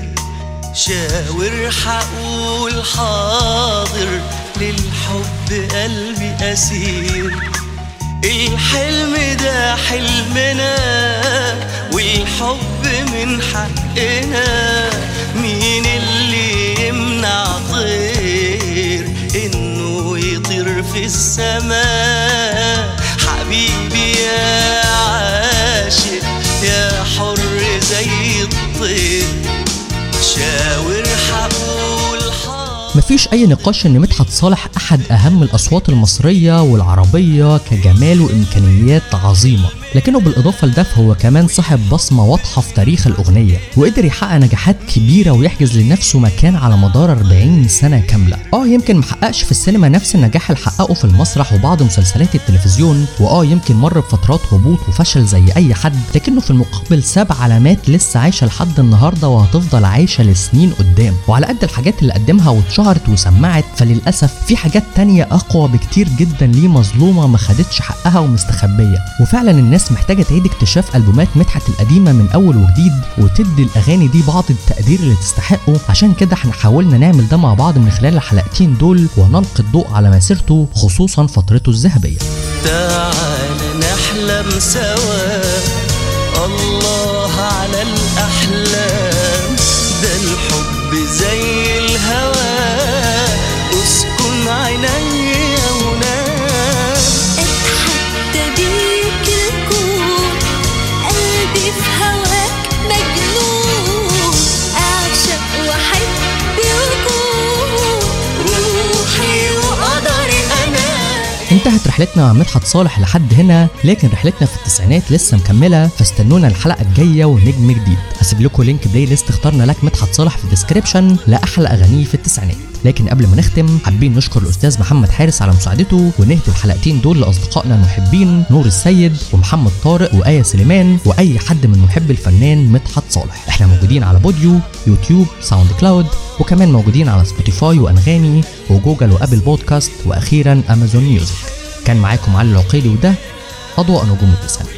S4: شاور حقول حاضر، للحب قلبي أسير. الحلم ده حلمنا والحب من حقنا، مين اللي يمنع طير إنه يطير في السماء؟ حبيبي يا عاشق يا حر زي الطير، شاور حقول حاضر.
S1: مفيش أي نقاش إن مدحت صالح أحد أهم الأصوات المصرية والعربية كجمال وإمكانيات عظيمة، لكنه بالإضافة لده فهو كمان صاحب بصمة واضحة في تاريخ الأغنية، وقدر يحقق نجاحات كبيرة ويحجز لنفسه مكان على مدار 40 سنة كاملة. يمكن محققش في السينما نفس النجاح اللي حققه في المسرح وبعض مسلسلات التلفزيون، يمكن مر بفترات هبوط وفشل زي أي حد، لكنه في المقابل ساب علامات لسه عايشة لحد النهاردة وهتفضل عايشة لسنين قدام. وعلى قد الحاجات اللي قدمها واتشهرت وسمعت، فللأسف في حاجات تانية أقوى بكتير جدا ليه مظلومة ما خدتش حقها ومستخبية. وفعلا الناس محتاجة تعيد اكتشاف ألبومات مدحت القديمة من أول وجديد وتدي الأغاني دي بعض التقدير اللي تستحقه. عشان كده احنا حاولنا نعمل ده مع بعض من خلال الحلقتين دول ونلقي الضوء على مسيرته خصوصا فترته الذهبية.
S4: تعال نحلم سوا، الله على الأحلام، ده الحب زي الهوى، اسكن عينيا ونام.
S10: اتحدى بيك الكون، قلبي في هواك مجنون، اعشق واحب وكون روحي وقدري انا.
S1: انتهت رحلتنا مع مدحت صالح لحد هنا، لكن رحلتنا في التسعينات لسه مكمله، فاستنونا الحلقه الجايه ونجم جديد. هسيب لكم لينك بلاي ليست اخترنا لك مدحت صالح في الديسكريبشن لاحلى اغانيه في التسعينات. لكن قبل ما نختم حابين نشكر الاستاذ محمد حارس على مساعدته، ونهدي الحلقتين دول لاصدقائنا المحبين نور السيد ومحمد طارق وآية سليمان واي حد من محب الفنان مدحت صالح. احنا موجودين على بوديو، يوتيوب، ساوند كلاود، وكمان موجودين على سبوتيفاي وانغامي وجوجل وابل بودكاست واخيرا امازون ميوزك. كان معاكم علي العقيلي، وده اضواء نجوم التسعينات.